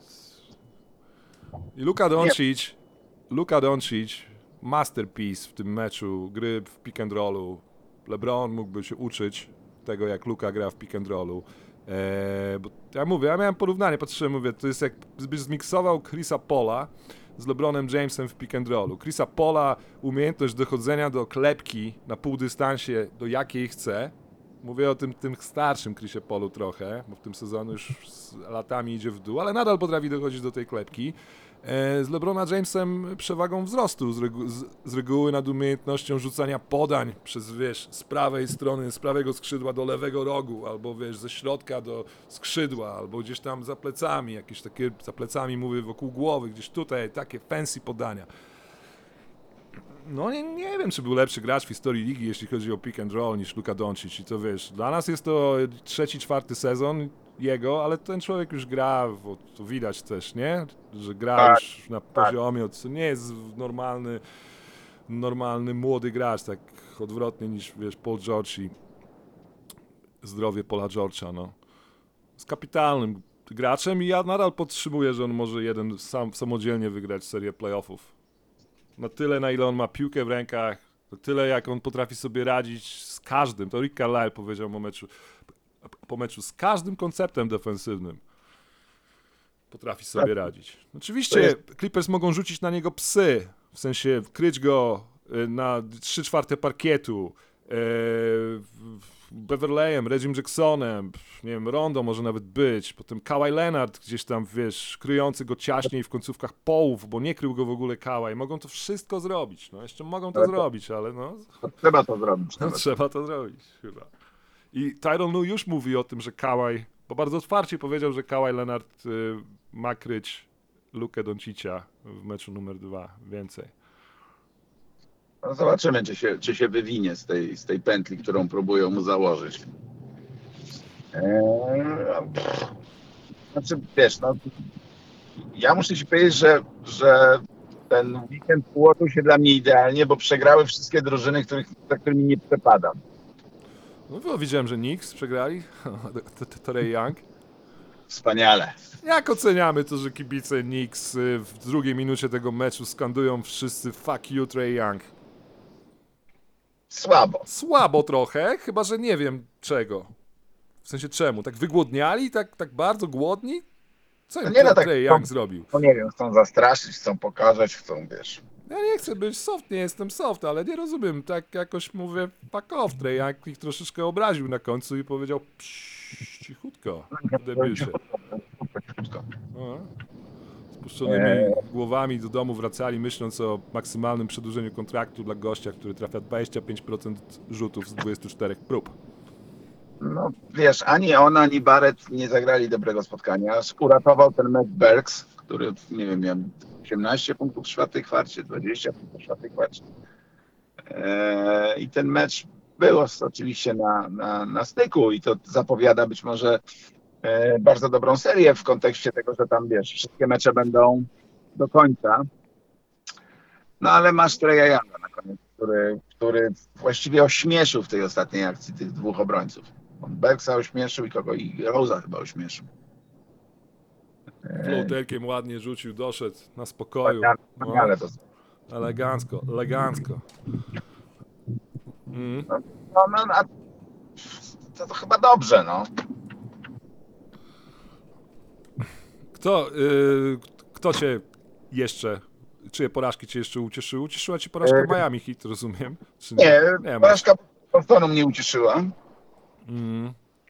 I Luka Doncic, Luka Doncic, masterpiece w tym meczu, gry w pick and rollu. LeBron mógłby się uczyć tego, jak Luka gra w pick and rollu. Eee, bo ja mówię, ja miałem porównanie, patrzyłem, mówię, to jest jakbyś zmiksował Chrisa Paula z LeBronem Jamesem w pick and rollu. Chrisa Paula umiejętność dochodzenia do klepki na półdystansie, do jakiej chce. Mówię o tym, tym starszym Chrisie Paulu trochę, bo w tym sezonie już z latami idzie w dół, ale nadal potrafi dochodzić do tej klepki. E, z LeBrona Jamesem przewagą wzrostu, z, regu- z, z reguły nad umiejętnością rzucania podań przez, wiesz, z prawej strony, z prawego skrzydła do lewego rogu, albo wiesz, ze środka do skrzydła, albo gdzieś tam za plecami, jakieś takie, za plecami mówię, wokół głowy, gdzieś tutaj, takie fancy podania. No nie, nie wiem, czy był lepszy gracz w historii ligi, jeśli chodzi o pick and roll, niż Luka Doncic. I to wiesz, dla nas jest to trzeci, czwarty sezon jego, ale ten człowiek już gra, bo to widać też, nie? Że gra Tak, już na poziomie, to nie jest normalny, normalny młody gracz, tak odwrotnie niż, wiesz, Paul George i zdrowie Paula George'a, no. jest kapitalnym graczem i ja nadal podtrzymuję, że on może jeden sam samodzielnie wygrać serię playoffów. Na tyle, na ile on ma piłkę w rękach, na tyle, jak on potrafi sobie radzić z każdym. To Rick Carlisle powiedział po meczu, po meczu z każdym konceptem defensywnym. Potrafi sobie radzić. Oczywiście Clippers mogą rzucić na niego psy, w sensie kryć go y, na trzy czwarte parkietu, y, Beverleyem, Reggiem Jacksonem, nie wiem, Rondo może nawet być, potem Kawhi Leonard gdzieś tam, wiesz, kryjący go ciaśniej w końcówkach połów, bo nie krył go w ogóle Kawhi. Mogą to wszystko zrobić, no jeszcze mogą to Ale to- zrobić, ale no, Trzeba to zrobić. no nawet. trzeba to zrobić chyba. I Tyronn Lue już mówi o tym, że Kawhi, bo bardzo otwarcie powiedział, że Kawhi Leonard y, ma kryć Lukę Doncicia w meczu numer dwa więcej. No zobaczymy, czy się, czy się wywinie z tej, z tej pętli, którą próbują mu założyć. Eee, pff. Znaczy, wiesz, no, ja muszę ci powiedzieć, że, że ten weekend ułożył się dla mnie idealnie, bo przegrały wszystkie drużyny, których, za którymi nie przepadam. No bo widziałem, że Knicks przegrali, to, to, to Ray Young. Wspaniale. Jak oceniamy to, że kibice Knicks y, w drugiej minucie tego meczu skandują wszyscy fuck you Trae Young? Słabo. Słabo trochę, chyba że nie wiem czego. W sensie czemu? Tak wygłodniali? Tak, tak bardzo głodni? Co im No nie, no tak, Trae to- Young zrobił? No nie wiem, chcą zastraszyć, chcą pokazać, chcą, wiesz. Ja nie chcę być soft, nie jestem soft, ale nie rozumiem. Tak jakoś mówię fuck off. Trae Young ich troszeczkę obraził na końcu i powiedział psz, cichutko w debiucie. No. Spuszczonymi głowami do domu wracali, myśląc o maksymalnym przedłużeniu kontraktu dla gościa, który trafia dwadzieścia pięć procent rzutów z dwudziestu czterech prób. No wiesz, ani on, ani Barrett nie zagrali dobrego spotkania. Uratował ten mecz Berks, który, nie wiem, miał osiemnaście punktów w czwartej kwarcie, dwadzieścia punktów w czwartej kwarcie. Eee, I ten mecz był oczywiście na, na, na styku i to zapowiada być może e, bardzo dobrą serię w kontekście tego, że tam, wiesz, wszystkie mecze będą do końca. No ale masz Trae'a Younga na koniec, który, który właściwie ośmieszył w tej ostatniej akcji tych dwóch obrońców. On Berksa ośmieszył i kogo? I Rose'a chyba ośmieszył. Floaterkiem ładnie rzucił, doszedł na spokoju. No, Ale to, elegancko, elegancko. Mm. no, no, a to, to chyba dobrze, no. Kto, y, kto cię jeszcze, czyje porażki cię jeszcze ucieszyły? Ucieszyła cię porażka E, Miami Heat, rozumiem? Czy Nie, nie ma. porażka Bostonu mnie ucieszyła. Mm.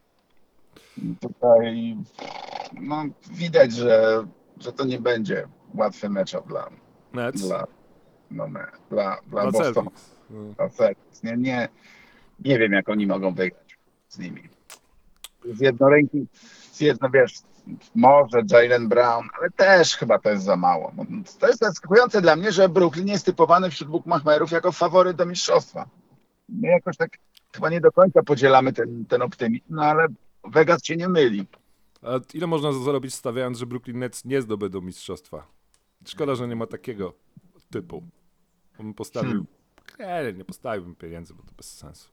Tutaj no, widać, że, że to nie będzie łatwy mecz dla, Nets? dla, no, me- dla, dla Dla Bostonu. Celtics. No. Dla Celtics. Nie, nie, nie wiem, jak oni mogą wygrać z nimi. Z jednoręki, z jedno, wiesz, może Jaylen Brown, ale też chyba to jest za mało. No, to jest zaskakujące dla mnie, że Brooklyn jest typowany wśród bookmacherów jako faworyt do mistrzostwa. My jakoś tak chyba nie do końca podzielamy ten, ten optymizm, no ale Vegas się nie myli. A ile można zarobić stawiając, że Brooklyn Nets nie zdobędą mistrzostwa? Szkoda, że nie ma takiego typu. Bo bym postawił... Hmm. Nie, nie postawiłbym pieniędzy, bo to bez sensu.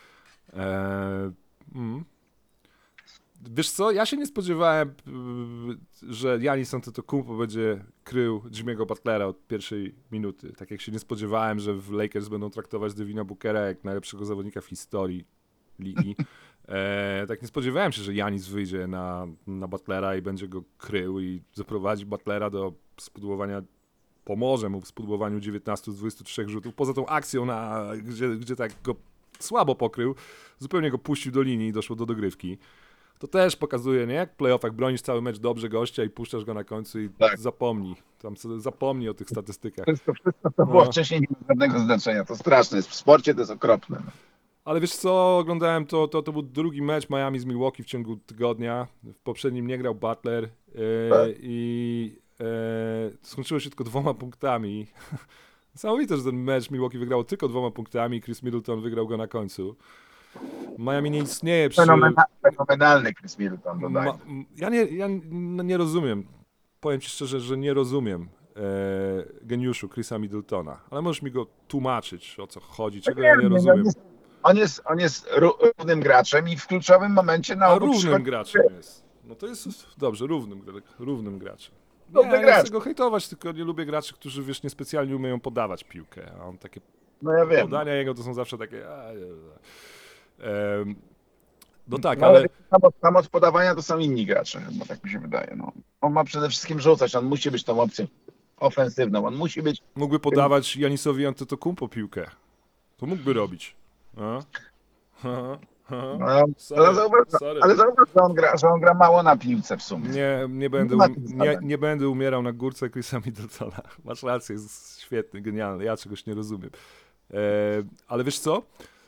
Eee, mm. Wiesz co, ja się nie spodziewałem, y, że Giannis Antetokounmpo będzie krył Jimmy'ego Butlera od pierwszej minuty. Tak jak się nie spodziewałem, że w Lakers będą traktować Devina Bookera jak najlepszego zawodnika w historii ligi. E, tak nie spodziewałem się, że Giannis wyjdzie na, na Butlera i będzie go krył i zaprowadzi Butlera do spudłowania, pomoże mu w spudłowaniu dziewiętnastu z dwudziestu trzech rzutów. Poza tą akcją, na, gdzie, gdzie tak go słabo pokrył, zupełnie go puścił do linii i doszło do dogrywki. To też pokazuje, nie? Jak w playoffach bronisz cały mecz dobrze gościa i puszczasz go na końcu i Tak. zapomnij. Tam sobie zapomnij o tych statystykach. Wszystko, wszystko co było No. wcześniej, nie ma żadnego znaczenia. To straszne jest. W sporcie to jest okropne. Ale wiesz co, oglądałem to, to, to był drugi mecz Miami z Milwaukee w ciągu tygodnia. W poprzednim nie grał Butler e, Tak. i e, skończyło się tylko dwoma punktami. Niesamowite, że ten mecz Milwaukee wygrało tylko dwoma punktami i Chris Middleton wygrał go na końcu. Miami nie istnieje przy... Fenomena, fenomenalny Chris Middleton, Ma, dodaj. ja nie, ja n- nie rozumiem, powiem ci szczerze, że nie rozumiem e, geniuszu Chrisa Middletona, ale możesz mi go tłumaczyć, o co chodzi, czego ja nie no, rozumiem. On jest, on jest ró- równym graczem i w kluczowym momencie na A obu równym przychodzi- graczem jest. No to jest dobrze, równym, równym graczem. Dobry Nie, nie gracz. chcę go hejtować, tylko nie lubię graczy, którzy wiesz, niespecjalnie umieją podawać piłkę, a on takie No ja wiem. podania jego to są zawsze takie... A, nie, nie. Em, no tak, No, ale... ale tam od, tam od podawania to są inni gracze, bo tak mi się wydaje. No. On ma przede wszystkim rzucać, on musi być tą opcją ofensywną, on musi być... Mógłby podawać Janisowi Antetokounmpo piłkę. To mógłby robić. A? A? A? No, Sorry, ale zauważ, sorry. ale zauważ że, on gra, że on gra mało na piłce w sumie. Nie, nie będę, ma um, tych nie, zadań. nie będę umierał na górce Chrisa Middletona. Masz rację, jest świetny, genialny. Ja czegoś nie rozumiem. E, ale wiesz co?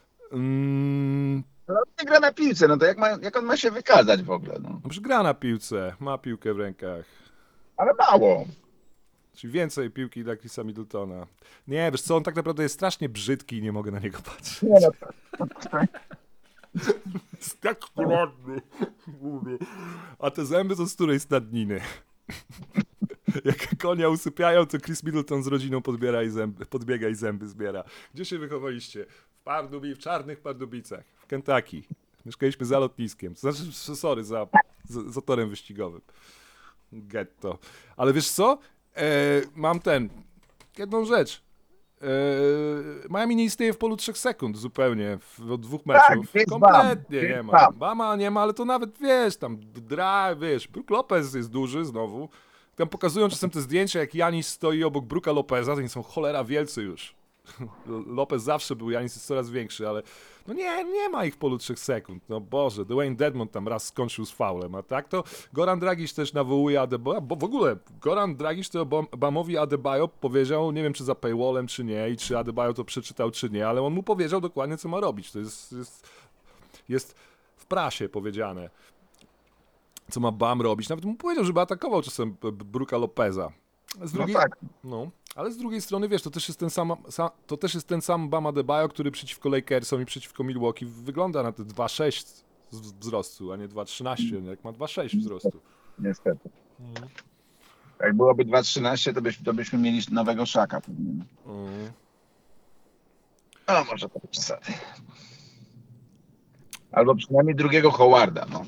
Mm, Ale on nie gra na piłce, no to jak, ma, jak on ma się wykazać w ogóle? No. no przecież gra na piłce, ma piłkę w rękach. Ale mało. Czyli więcej piłki dla Chrisa Middletona. Nie, wiesz co, on tak naprawdę jest strasznie brzydki i nie mogę na niego patrzeć. Nie, no, to, to, to, Jest tak ładny. A te zęby to z której stadniny? Jak konia usypiają, to Chris Middleton z rodziną podbiera i zęby, podbiega i zęby zbiera. Gdzie się wychowaliście? W Pardubi, w Czarnych Pardubicach, w Kentucky. Mieszkaliśmy za lotniskiem. To znaczy, sorry, za, za, za torem wyścigowym. Getto. Ale wiesz co? E, mam ten, jedną rzecz. E, Miami nie istnieje w polu trzech sekund zupełnie, w, od dwóch meczów. jest Kompletnie Bam, nie jest ma. Bam. Bama nie ma, ale to nawet, wiesz, tam dra, wiesz, Brook Lopez jest duży znowu. Tam pokazują czasem te zdjęcia, jak Janis stoi obok Brooka Lopeza, to oni są cholera wielcy już. Lopez zawsze był, Janis jest coraz większy, ale no nie, nie ma ich w polu trzech sekund. No Boże, Dwayne Dedmon tam raz skończył z faulem, a tak to Goran Dragic też nawołuje Adebayo, bo w ogóle Goran Dragic to Bamowi Adebayo powiedział, nie wiem czy za paywallem czy nie i czy Adebayo to przeczytał czy nie, ale on mu powiedział dokładnie co ma robić. To jest, jest, jest w prasie powiedziane, co ma Bam robić. Nawet mu powiedział, żeby atakował czasem Brooka Lopeza. Z no drugiej, tak. no, ale z drugiej strony, wiesz, to też jest ten sam, sam, to też jest ten sam Bam Adebayo, który przeciwko Lakersom i przeciwko Milwaukee wygląda na te dwa sześć z- wzrostu, a nie dwa trzynaście, jak ma dwa sześć wzrostu. Niestety. Jak byłoby dwa trzynaście, to, byś, to byśmy mieli nowego szaka. pewnie. Mm. A może to być przesady. Albo przynajmniej drugiego Howarda. No.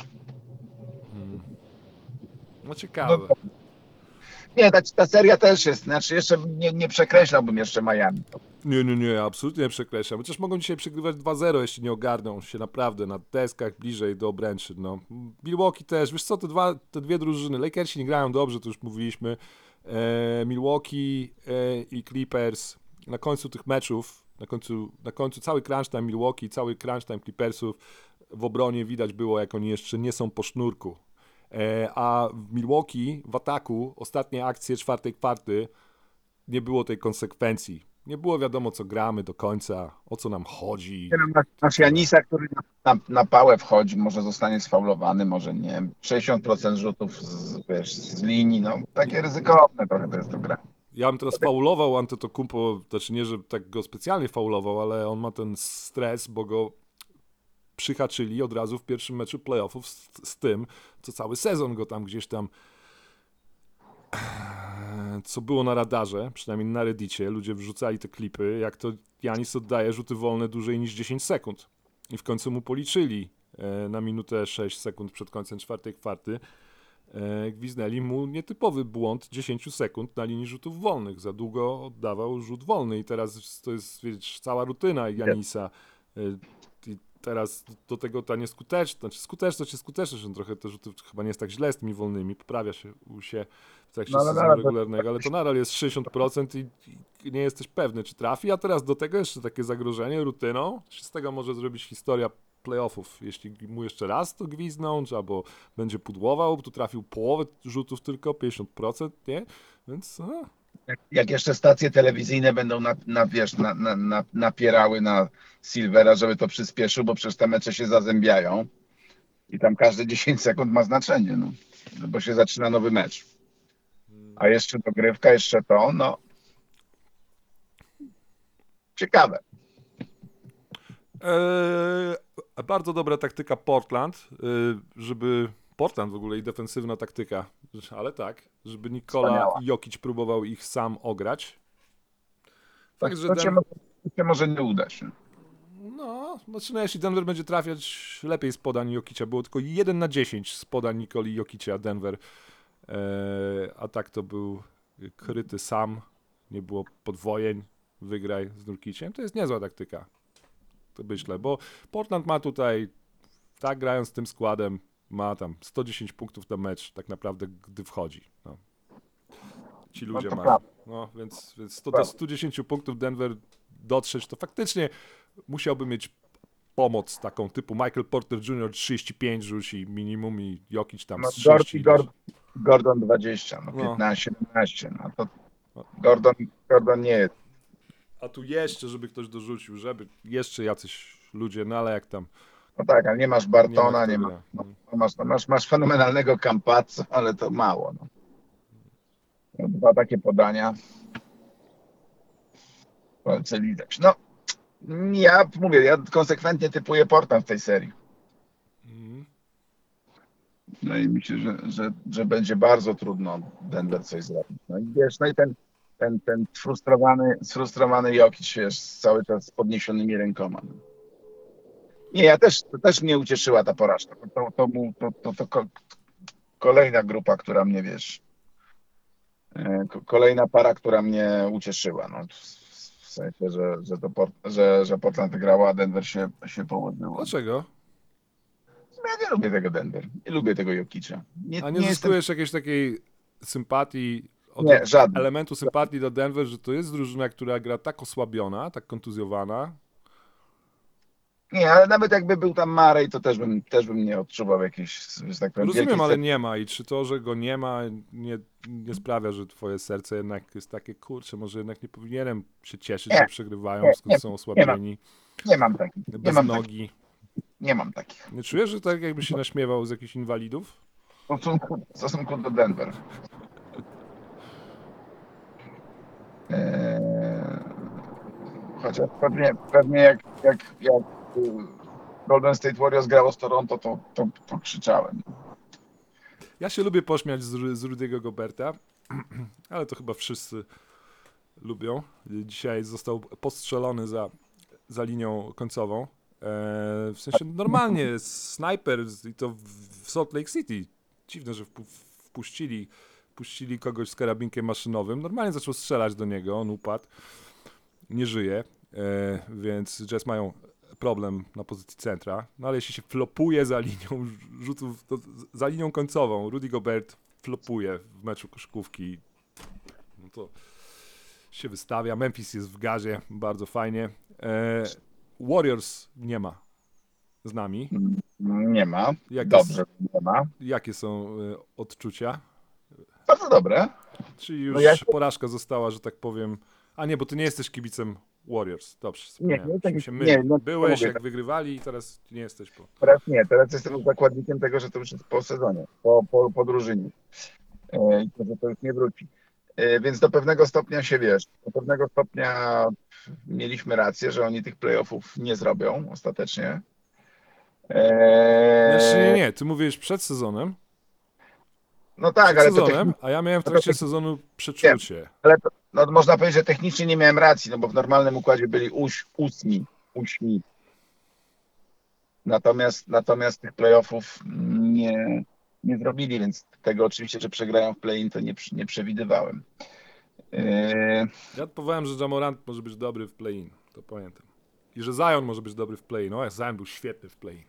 No ciekawe. Nie, ta, ta seria też jest. Znaczy jeszcze nie, nie przekreślałbym jeszcze Miami. Nie, nie, nie, absolutnie nie przekreślam. Chociaż mogą dzisiaj przegrywać dwa zero, jeśli nie ogarną się naprawdę na deskach bliżej do obręczy. No. Milwaukee też, wiesz co, te, dwa, te dwie drużyny, Lakersi nie grają dobrze, to już mówiliśmy. E, Milwaukee e, i Clippers na końcu tych meczów, na końcu, na końcu cały crunch time Milwaukee, cały crunch time Clippersów w obronie widać było, jak oni jeszcze nie są po sznurku. E, a w Milwaukee w ataku ostatnie akcje czwartej kwarty nie było tej konsekwencji. Nie było wiadomo, co gramy do końca, o co nam chodzi. Masz, masz Janisa, który na, na, na pałę wchodzi, może zostanie sfaulowany, może nie. sześćdziesiąt procent rzutów z, wiesz, z linii, no takie ryzykowne trochę to jest to gra. Ja bym teraz faulował Antetokounmpo, znaczy nie, że tak go specjalnie faulował, ale on ma ten stres, bo go przyhaczyli od razu w pierwszym meczu playoffów z, z tym, co cały sezon go tam gdzieś tam co było na radarze, przynajmniej na Reddicie, ludzie wrzucali te klipy, jak to Janis oddaje rzuty wolne dłużej niż dziesięć sekund. I w końcu mu policzyli e, na minutę sześć sekund przed końcem czwartej kwarty. E, gwiznęli mu nietypowy błąd dziesięć sekund na linii rzutów wolnych. Za długo oddawał rzut wolny i teraz to jest wiesz, cała rutyna Janisa. E, i teraz do tego ta nieskuteczność, znaczy skuteczność czy skuteczność, on trochę te rzuty chyba nie jest tak źle z tymi wolnymi, poprawia się u się w trakcie No, ale sezonu nadal- regularnego, ale to nadal jest sześćdziesiąt procent i, i nie jesteś pewny, czy trafi, a teraz do tego jeszcze takie zagrożenie rutyną, z tego może zrobić historia playoffów, jeśli mu jeszcze raz to gwizdną, czy albo będzie pudłował, tu trafił połowę rzutów tylko, pięćdziesiąt procent, nie? Więc a, Jak, jak jeszcze stacje telewizyjne będą na, na, wiesz, na, na, na, napierały na Silvera, żeby to przyspieszył, bo przecież te mecze się zazębiają i tam każde dziesięć sekund ma znaczenie, no, bo się zaczyna nowy mecz. A jeszcze dogrywka, jeszcze to, no ciekawe. Eee, bardzo dobra taktyka Portland, eee, żeby Portland w ogóle i defensywna taktyka, ale tak, żeby Nikola Wspaniała. Jokic próbował ich sam ograć. Fakt, że To się, Dem- może- to się może nie udać. no, No, znaczy, no jeśli Denver będzie trafiać lepiej z podań Jokicia, było tylko jeden na dziesięć z podań Nikoli Jokicia Denver, e, a tak to był kryty sam, nie było podwojeń, wygraj z Nurkiciem, to jest niezła taktyka, to myślę, bo Portland ma tutaj, tak grając tym składem, ma tam sto dziesięć punktów na mecz, tak naprawdę, gdy wchodzi. No. Ci ludzie to mają. prawda. No, więc, więc sto, do stu dziesięciu punktów Denver dotrzeć, to faktycznie musiałby mieć pomoc taką typu Michael Porter junior trzydzieści pięć rzuci minimum i Jokic tam No, z trzydzieści. Gordon, Gordon dwadzieścia, no, No. piętnaście, siedemnaście, no to Gordon, Gordon nie jest. A tu jeszcze, żeby ktoś dorzucił, żeby jeszcze jacyś ludzie, no ale jak tam No tak, ale nie masz nie Bartona, ma, nie kto ma. gra. No, masz, masz, masz fenomenalnego Campazzo, ale to mało. No. No, dwa takie podania. W walce widać. No, ja mówię, ja konsekwentnie typuję Portland w tej serii. Mhm. No i myślę, że, że, że będzie bardzo trudno Denver coś zrobić. No i wiesz, no i ten, ten, ten sfrustrowany, sfrustrowany Jokic, wiesz, cały czas z podniesionymi rękoma. Nie, ja też, to też mnie ucieszyła ta porażka. To, to, to, mu- to, to, to ko- kolejna grupa, która mnie, wiesz, e, ko- kolejna para, która mnie ucieszyła. No, w, w sensie, że, że, to Port, że, że Portland wygrała, a Denver się, się położyło. Dlaczego? Ja nie lubię tego Denver. Nie lubię tego Jokicza. Nie, A nie, nie jestem. zyskujesz jakiejś takiej sympatii, od Nie, żadnej. elementu sympatii do Denver, że to jest drużyna, która gra tak osłabiona, tak kontuzjowana. Nie, ale nawet jakby był tam Murray, to też bym, też bym nie odczuwał jakiejś, że tak powiem, Rozumiem, wielkiej ale sep- nie ma i czy to, że go nie ma, nie, nie sprawia, że twoje serce jednak jest takie, kurczę, może jednak nie powinienem się cieszyć, Nie, że przegrywają, nie, skąd nie, są nie osłabieni, Nie mam takich. Nie bez mam takich. nogi. Nie mam takich. Nie czujesz, że tak jakby się naśmiewał z jakichś inwalidów? W stosunku, w stosunku do Denver. Eee, chociaż pewnie, pewnie jak, jak, jak y, Golden State Warriors grało z Toronto, to, to, to krzyczałem. Ja się lubię pośmiać z, Ru- z Rudiego Goberta, ale to chyba wszyscy lubią. Dzisiaj został postrzelony za, za linią końcową. E, w sensie normalnie, snajper i to w, w Salt Lake City. Dziwne, że wpu- wpuścili, wpuścili kogoś z karabinkiem maszynowym. Normalnie zaczął strzelać do niego, on upadł. Nie żyje, e, więc Jazz mają problem na pozycji centra, no ale jeśli się flopuje za linią rzutów, to za linią końcową, Rudy Gobert flopuje w meczu koszykówki, no to się wystawia. Memphis jest w gazie, bardzo fajnie. E, Warriors nie ma z nami. Nie ma. Jak Dobrze, nie ma. Jakie są e, odczucia? Bardzo dobre. Czy już No ja się- porażka została, że tak powiem... A nie, bo ty nie jesteś kibicem Warriors. Dobrze, Nie, wspomniałem. nie, tak- Czym się nie, myli. no, Byłeś, mówię, jak tak. wygrywali i teraz nie jesteś po... Teraz nie, teraz jestem zakładnikiem tego, że to już jest po sezonie, po, po, po drużynie. E, I to, że to już nie wróci. E, Więc do pewnego stopnia się wiesz, do pewnego stopnia mieliśmy rację, że oni tych playoffów nie zrobią ostatecznie. E, Znaczy nie, nie, ty mówisz przed sezonem, No tak, przed ale to, sezonem, techni- a ja miałem w to trakcie techni- sezonu przeczucie. ale to no, można powiedzieć, że technicznie nie miałem racji, no bo w normalnym układzie byli uś, ósmi, ósmi. Natomiast, natomiast tych playoffów nie, nie zrobili, więc tego oczywiście, że przegrają w play-in, to nie, przy- nie przewidywałem. Yy, Ja odpowiadałem, że Jamorant może być dobry w play-in, to pamiętam. I że Zion może być dobry w play-in. O, Zion był świetny w play-in.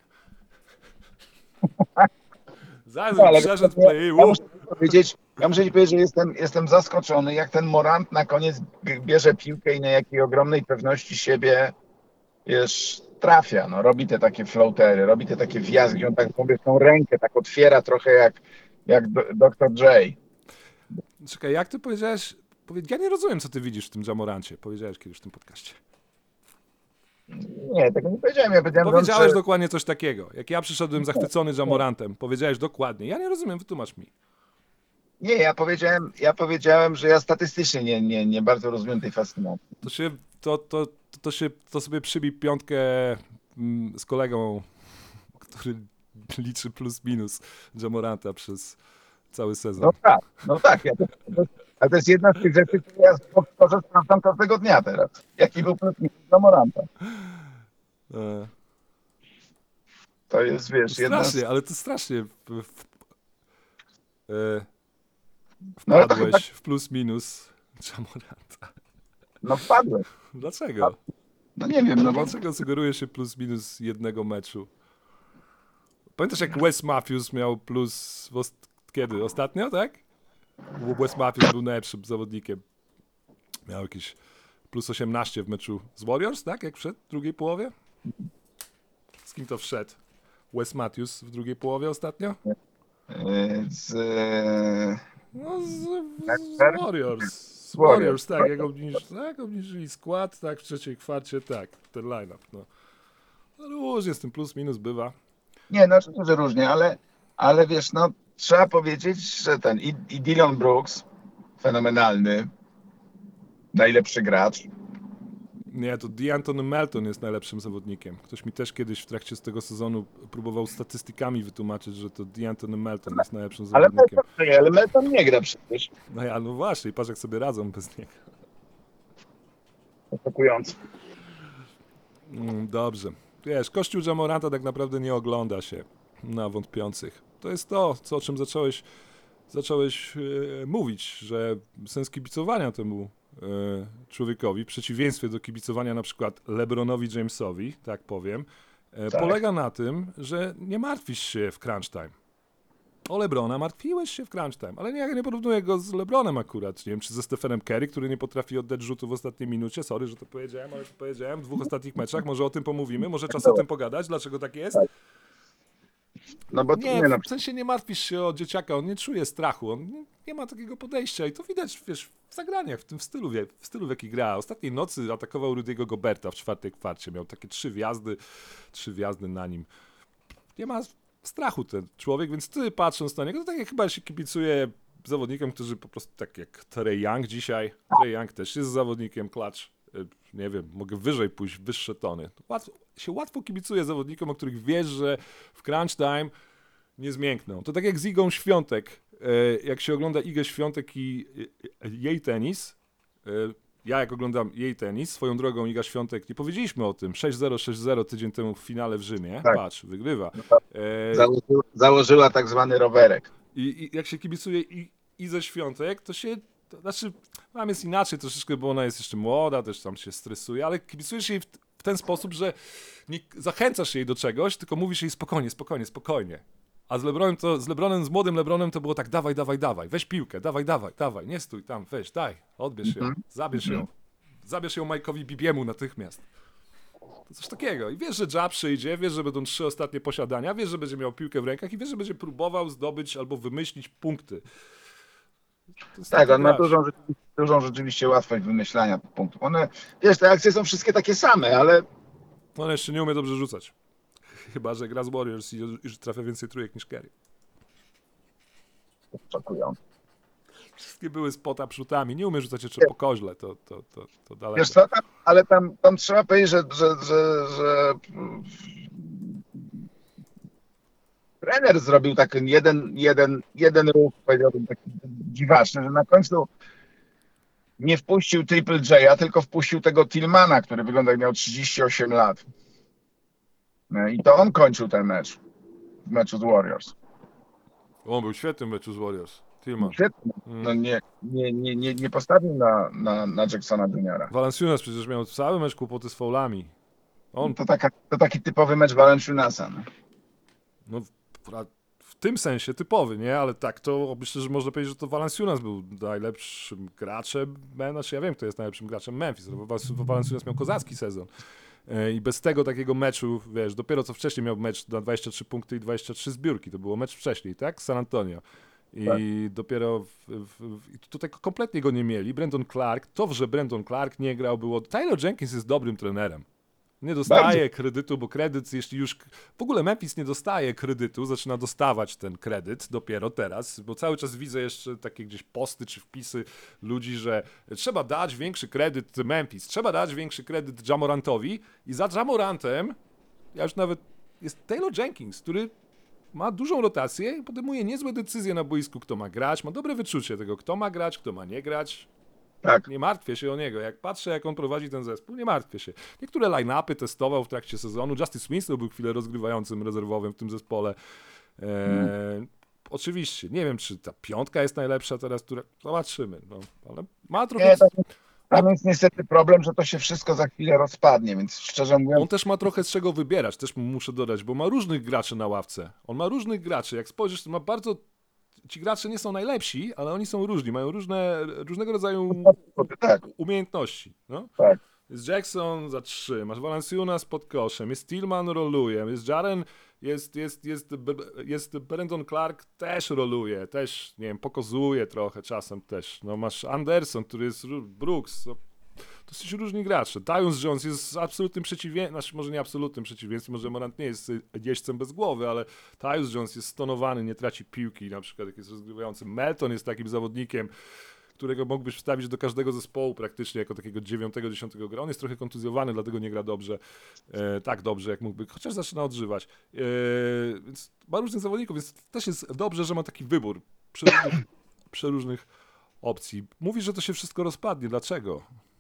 Zion No, ale przeszedł ja- play-in. ja u. muszę powiedzieć, ja muszę ci powiedzieć, że jestem, jestem zaskoczony, jak ten Morant na koniec g- bierze piłkę i na jakiej ogromnej pewności siebie, wiesz, trafia. No, robi te takie floatery, robi te takie wjazdy, gdzie on tak mówię, tą rękę tak otwiera trochę jak, jak do- doktor J. Czekaj, jak ty powiedziałeś? Powie- Ja nie rozumiem, co ty widzisz w tym Jamorancie. Powiedziałeś kiedyś w tym podcaście. Nie, tego nie powiedziałem. Ja powiedziałem, Powiedziałeś że... dokładnie coś takiego. Jak ja przyszedłem zachwycony Jamorantem, powiedziałeś dokładnie. Ja nie rozumiem, wytłumacz mi. Nie, ja powiedziałem, ja powiedziałem, że ja statystycznie nie, nie, nie bardzo rozumiem tej fascynacji. To się, to, to, to, to się, to sobie przybij piątkę mm, z kolegą, który liczy plus minus Jamoranta przez cały sezon. No tak, no tak. Ja to, to, ale to jest jedna z tych rzeczy, które ja w powtórze sprawdzam każdego dnia teraz. Jaki był plus minus dla Moranta. E, To jest, wiesz, jedna z... Strasznie, ale to strasznie w, w, e, No, ale to wpadłeś w plus minus Jamoranta. No wpadłem. Dlaczego? No nie wiem, no bo... Dlaczego sugeruje się plus minus jednego meczu? Pamiętasz jak Wes Matthews miał plus w ost- kiedy? Ostatnio, tak? Bo Wes Matthews był najlepszym zawodnikiem. Miał jakieś plus osiemnaście w meczu z Warriors, tak? Jak wszedł w drugiej połowie? Z kim to wszedł? Wes Matthews w drugiej połowie ostatnio? Yy, Z... yy, No z, z Tak? Warriors. Z Warriors. Warriors, tak. Jak obniżyli, tak, obniżyli skład, tak, w trzeciej kwarcie, tak, ten line-up, no. No różnie z tym plus minus bywa. Nie, no oczywiście, że różnie, ale, ale wiesz, no trzeba powiedzieć, że ten i, i Dillon Brooks, fenomenalny, najlepszy gracz. Nie, to DeAntony Melton jest najlepszym zawodnikiem. Ktoś mi też kiedyś w trakcie z tego sezonu próbował statystykami wytłumaczyć, że to DeAntony Melton jest najlepszym Ale zawodnikiem. Melton, ale Melton nie gra przecież. No ja, no właśnie, i patrz jak sobie radzą bez niego. Atakujący. Mm, dobrze. Wiesz, Kościół Jamoranta tak naprawdę nie ogląda się na wątpiących. To jest to, co, o czym zacząłeś, zacząłeś e, mówić, że sens kibicowania temu e, człowiekowi, w przeciwieństwie do kibicowania na przykład LeBronowi Jamesowi, tak powiem, e, Tak. polega na tym, że nie martwisz się w crunch time. O LeBrona martwiłeś się w crunch time, ale nie, ja nie porównuję go z LeBronem akurat, nie wiem, czy ze Stephenem Curry, który nie potrafi oddać rzutu w ostatniej minucie, sorry, że to powiedziałem, ale to powiedziałem, w dwóch ostatnich meczach, może o tym pomówimy, może czas o tym pogadać, dlaczego tak jest? No bo to Nie, nie, no, w sensie nie martwisz się o dzieciaka, on nie czuje strachu, on nie, nie ma takiego podejścia i to widać, wiesz, w zagraniach, w tym stylu, wie- w stylu w jaki gra. Ostatniej nocy atakował Rudy'ego Goberta w czwartej kwarcie, miał takie trzy wjazdy, trzy wjazdy na nim. Nie ma strachu ten człowiek, więc ty patrząc na niego, to tak jak chyba się kibicuje zawodnikom, którzy po prostu tak jak Trey Young dzisiaj, Trey Young też jest zawodnikiem clutch, y, nie wiem, mogę wyżej pójść, w wyższe tony. Łatwo, się łatwo kibicuje zawodnikom, o których wiesz, że w crunch time nie zmiękną. To tak jak z Igą Świątek, y, jak się ogląda Igę Świątek i y, y, jej tenis, y, ja jak oglądam jej tenis, swoją drogą Iga Świątek, nie powiedzieliśmy o tym, sześć zero, sześć zero tydzień temu w finale w Rzymie, Tak. patrz, wygrywa. E, założyła, założyła tak zwany rowerek. I, I jak się kibicuje i, i ze Świątek, to się, to znaczy, tam jest inaczej troszeczkę, bo ona jest jeszcze młoda, też tam się stresuje, ale kibicujesz jej w, w ten sposób, że nie zachęcasz jej do czegoś, tylko mówisz jej spokojnie, spokojnie, spokojnie. A z LeBronem, to, z LeBronem, z młodym LeBronem to było tak, dawaj, dawaj, dawaj, weź piłkę, dawaj, dawaj, dawaj, nie stój tam, weź, daj, odbierz ją, zabierz ją, zabierz ją Mike'owi Bibiemu natychmiast. To coś takiego. I wiesz, że Jab przyjdzie, wiesz, że będą trzy ostatnie posiadania, wiesz, że będzie miał piłkę w rękach i wiesz, że będzie próbował zdobyć albo wymyślić punkty. To jest Tak, taki on ma gracz. dużą, rzeczywiście- dużą rzeczywiście łatwość wymyślania punktów. One, wiesz, te akcje są wszystkie takie same, ale On jeszcze nie umie dobrze rzucać. Chyba że gra z Warriors i już trafia więcej trójek niż Curry. szokujące. Wszystkie były z pota przutami. Nie umie rzucać jeszcze po koźle. To, to, to, to daleko. Wiesz co, tam, ale tam, tam trzeba powiedzieć, że, że, że, że mm, trener zrobił taki jeden, jeden, jeden ruch, powiedziałbym taki dziwaczny, że na końcu nie wpuścił Triple J'a, tylko wpuścił tego Tillmana, który wygląda jak miał trzydzieści osiem lat. No i to on kończył ten mecz w meczu z Warriors. On był świetny w meczu z Warriors. Tillman. Świetnie. No nie, nie, nie, nie, nie postawił na, na, na Jacksona juniora. Valanciunas przecież miał cały mecz kłopoty z faulami. On To, taka, to taki typowy mecz Valanciunasa. No. No, w, w tym sensie typowy, nie? Ale tak to myślę, że można powiedzieć, że to Valanciunas był najlepszym graczem. Znaczy ja wiem, kto jest najlepszym graczem Memphis. Bo Valanciunas miał kozacki sezon. E, I bez tego takiego meczu, wiesz, dopiero co wcześniej miał mecz na dwadzieścia trzy punkty i dwadzieścia trzy zbiórki. To było mecz wcześniej, tak? San Antonio. I Tak. dopiero w, w, w, i tutaj kompletnie go nie mieli. Brandon Clark, to, że Brandon Clark nie grał, było... Tyler Jenkins jest dobrym trenerem. Nie dostaje Bardzo. kredytu, bo kredyt, jeśli już... W ogóle Memphis nie dostaje kredytu, zaczyna dostawać ten kredyt dopiero teraz, bo cały czas widzę jeszcze takie gdzieś posty czy wpisy ludzi, że trzeba dać większy kredyt Memphis, trzeba dać większy kredyt Jamorantowi i za Jamorantem, ja już nawet, jest Taylor Jenkins, który ma dużą rotację i podejmuje niezłe decyzje na boisku, kto ma grać, ma dobre wyczucie tego, kto ma grać, kto ma nie grać. Tak. Nie martwię się o niego. Jak patrzę, jak on prowadzi ten zespół, nie martwię się. Niektóre line-upy testował w trakcie sezonu. Justice Winslow był chwilę rozgrywającym rezerwowym w tym zespole. Eee, hmm. Oczywiście. Nie wiem, czy ta piątka jest najlepsza teraz, która... Zobaczymy. No, ale ma trochę... Nie, tam, tam jest niestety problem, że to się wszystko za chwilę rozpadnie, więc szczerze mówiąc... On też ma trochę z czego wybierać, też mu muszę dodać, bo ma różnych graczy na ławce. On ma różnych graczy. Jak spojrzysz, to ma bardzo... Ci gracze nie są najlepsi, ale oni są różni, mają różne, różnego rodzaju tak. umiejętności. No? Tak. Jest Jackson za trzy, masz Valanciunas pod koszem, jest Tillman roluje, jest Jaren, jest, jest, jest, jest Brandon Clark też roluje, też, nie wiem, pokazuje trochę czasem też. No, masz Anderson, który jest Brooks, no, to są różni gracze. Tyus Jones jest absolutnym przeciwieństwem, znaczy może nie absolutnym przeciwieństwem, może Morant nie jest jeźdźcem bez głowy, ale Tyus Jones jest stonowany, nie traci piłki, na przykład jak jest rozgrywający. Melton jest takim zawodnikiem, którego mógłbyś wstawić do każdego zespołu praktycznie jako takiego dziewiątego, dziesiątego gra. On jest trochę kontuzjowany, dlatego nie gra dobrze, e, tak dobrze jak mógłby, chociaż zaczyna odżywać. E, więc ma różnych zawodników, więc też jest dobrze, że ma taki wybór przeróżnych, przeróżnych opcji. Mówisz, że to się wszystko rozpadnie. Dlaczego?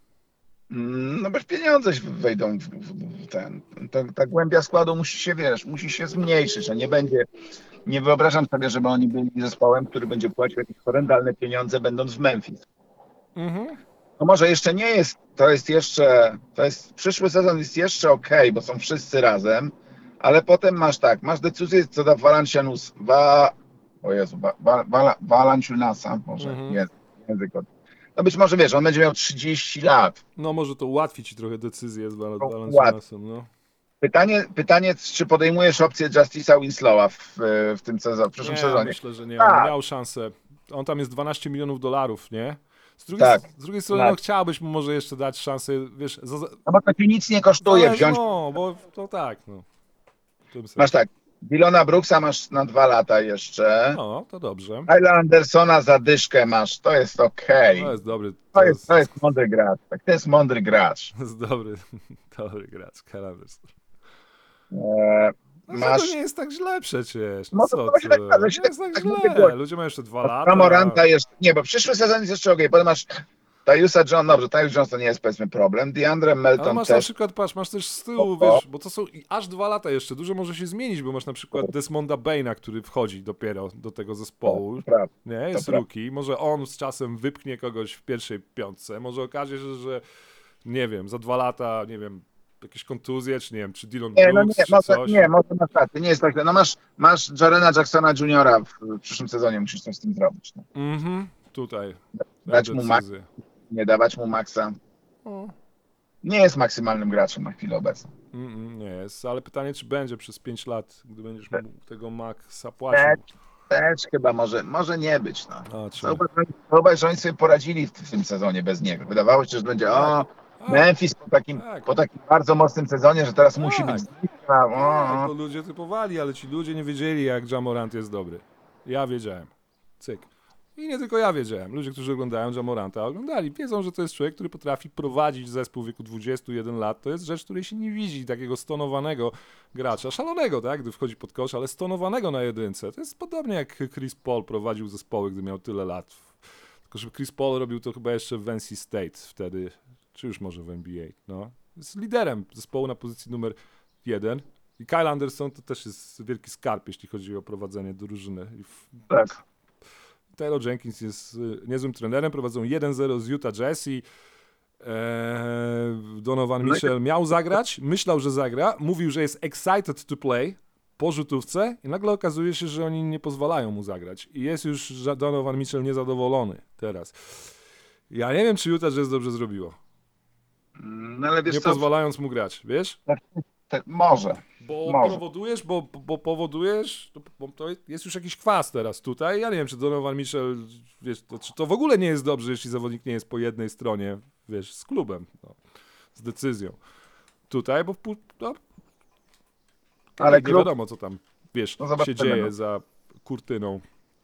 No bo pieniądze wejdą w, w, w ten. Ta, ta głębia składu musi się, wiesz, musi się zmniejszyć, a nie będzie. Nie wyobrażam sobie, żeby oni byli zespołem, który będzie płacił jakieś horrendalne pieniądze, będąc w Memphis. Mhm. No może jeszcze nie jest, to jest jeszcze, to jest, przyszły sezon jest jeszcze okej, bo są wszyscy razem, ale potem masz tak, masz decyzję co do Valanciunasa, wa, o Jezu, wa, wa, wa, Valanciunasa, może Mhm. jest język od... No być może, wiesz, on będzie miał trzydzieści lat. No może to ułatwi ci trochę decyzję z Val- To Valanciunasem, no. Pytanie, pytanie, czy podejmujesz opcję Justice'a Winslowa w, w tym sezonie, w przyszłym Nie, sezonie? myślę, że nie. Tak. On miał szansę. On tam jest dwanaście milionów dolarów, nie? Z drugiej, Tak. z drugiej strony Tak. no, chciałbyś mu może jeszcze dać szansę, wiesz, za, za, No bo to ci nic nie kosztuje ale, wziąć. no, bo to tak, no. W tym sensie. Masz tak, Dylona Brooksa masz na dwa lata jeszcze. No, to dobrze. Kyla Andersona za dyszkę masz, to jest okej. To jest dobry, To jest, to jest mądry gracz. Tak, to jest mądry gracz. to jest dobry, dobry gracz, Kalanders. Eee, No masz to nie jest tak źle przecież. No, No to co właśnie ty? tak, ale się Nie jest tak- tak tak źle. mówię głośno. Ludzie mają jeszcze dwa lata. Moranta jeszcze. Nie, bo przyszły sezon jest jeszcze okej. Potem masz Tyusa John, dobrze, Tyus Jones to nie jest powiedzmy problem. DeAndre Ale Melton masz na też. przykład, patrz, masz też z tyłu, O, o. wiesz, bo to są i aż dwa lata jeszcze, dużo może się zmienić, bo masz na przykład Desmonda Baina, który wchodzi dopiero do tego zespołu, Prawda. nie, jest prawda. rookie, może on z czasem wypchnie kogoś w pierwszej piątce, może okaże się, że nie wiem, za dwa lata, nie wiem, jakieś kontuzje, czy nie wiem, czy Dillon Nie, no Brooks, nie, czy może, coś. nie, może masz rację, nie jest tak źle. No masz, masz Jarena Jacksona juniora w, w przyszłym sezonie, musisz coś z tym zrobić. No. Mhm, tutaj. Dać Daj mu max, decyzję. nie dawać mu maksa. O. Nie jest maksymalnym graczem na chwilę obecną. Mm, nie jest, ale pytanie, czy będzie przez pięć lat, gdy będziesz Tak. mu tego Maxa płacił. Też chyba może, może nie być. No. A, czy... Zobacz, zobacz, że oni sobie poradzili w, w tym sezonie bez niego. Wydawało się, że będzie o, Memphis po takim, tak. po takim bardzo mocnym sezonie, że teraz musi Tak. być zniska. O, Tak, to o. ludzie typowali, ale ci ludzie nie wiedzieli, jak Ja Morant jest dobry. Ja wiedziałem. Cyk. I nie tylko ja wiedziałem. Ludzie, którzy oglądają Ja Moranta, oglądali. Wiedzą, że to jest człowiek, który potrafi prowadzić zespół w wieku dwudziestu jeden lat. To jest rzecz, której się nie widzi. Takiego stonowanego gracza. Szalonego, tak? Gdy wchodzi pod kosz, ale stonowanego na jedynce. To jest podobnie jak Chris Paul prowadził zespoły, gdy miał tyle lat. Tylko, że Chris Paul robił to chyba jeszcze w N C State wtedy. Czy już może w N B A. No. Jest liderem zespołu na pozycji numer jeden. I Kyle Anderson to też jest wielki skarb, jeśli chodzi o prowadzenie drużyny. I w... Tak. Taylor Jenkins jest y, niezłym trenerem, prowadzą jeden zero z Utah Jazz i e, Donovan No i- Mitchell miał zagrać, myślał, że zagra, mówił, że jest excited to play po rzutówce i nagle okazuje się, że oni nie pozwalają mu zagrać. I jest już że Donovan Mitchell niezadowolony teraz. Ja nie wiem, czy Utah Jazz dobrze zrobiło, No ale wiesz nie co, pozwalając mu grać, wiesz? te, może. Bo Może. powodujesz, bo, bo powodujesz, to, bo to jest już jakiś kwas teraz tutaj. Ja nie wiem, czy Donovan Mitchell, wiesz, to, czy to w ogóle nie jest dobrze, jeśli zawodnik nie jest po jednej stronie, wiesz, z klubem, no, z decyzją. Tutaj, bo wpó- no, Ale nie klub- wiadomo, co tam, wiesz, No się zobaczymy, dzieje no. za kurtyną.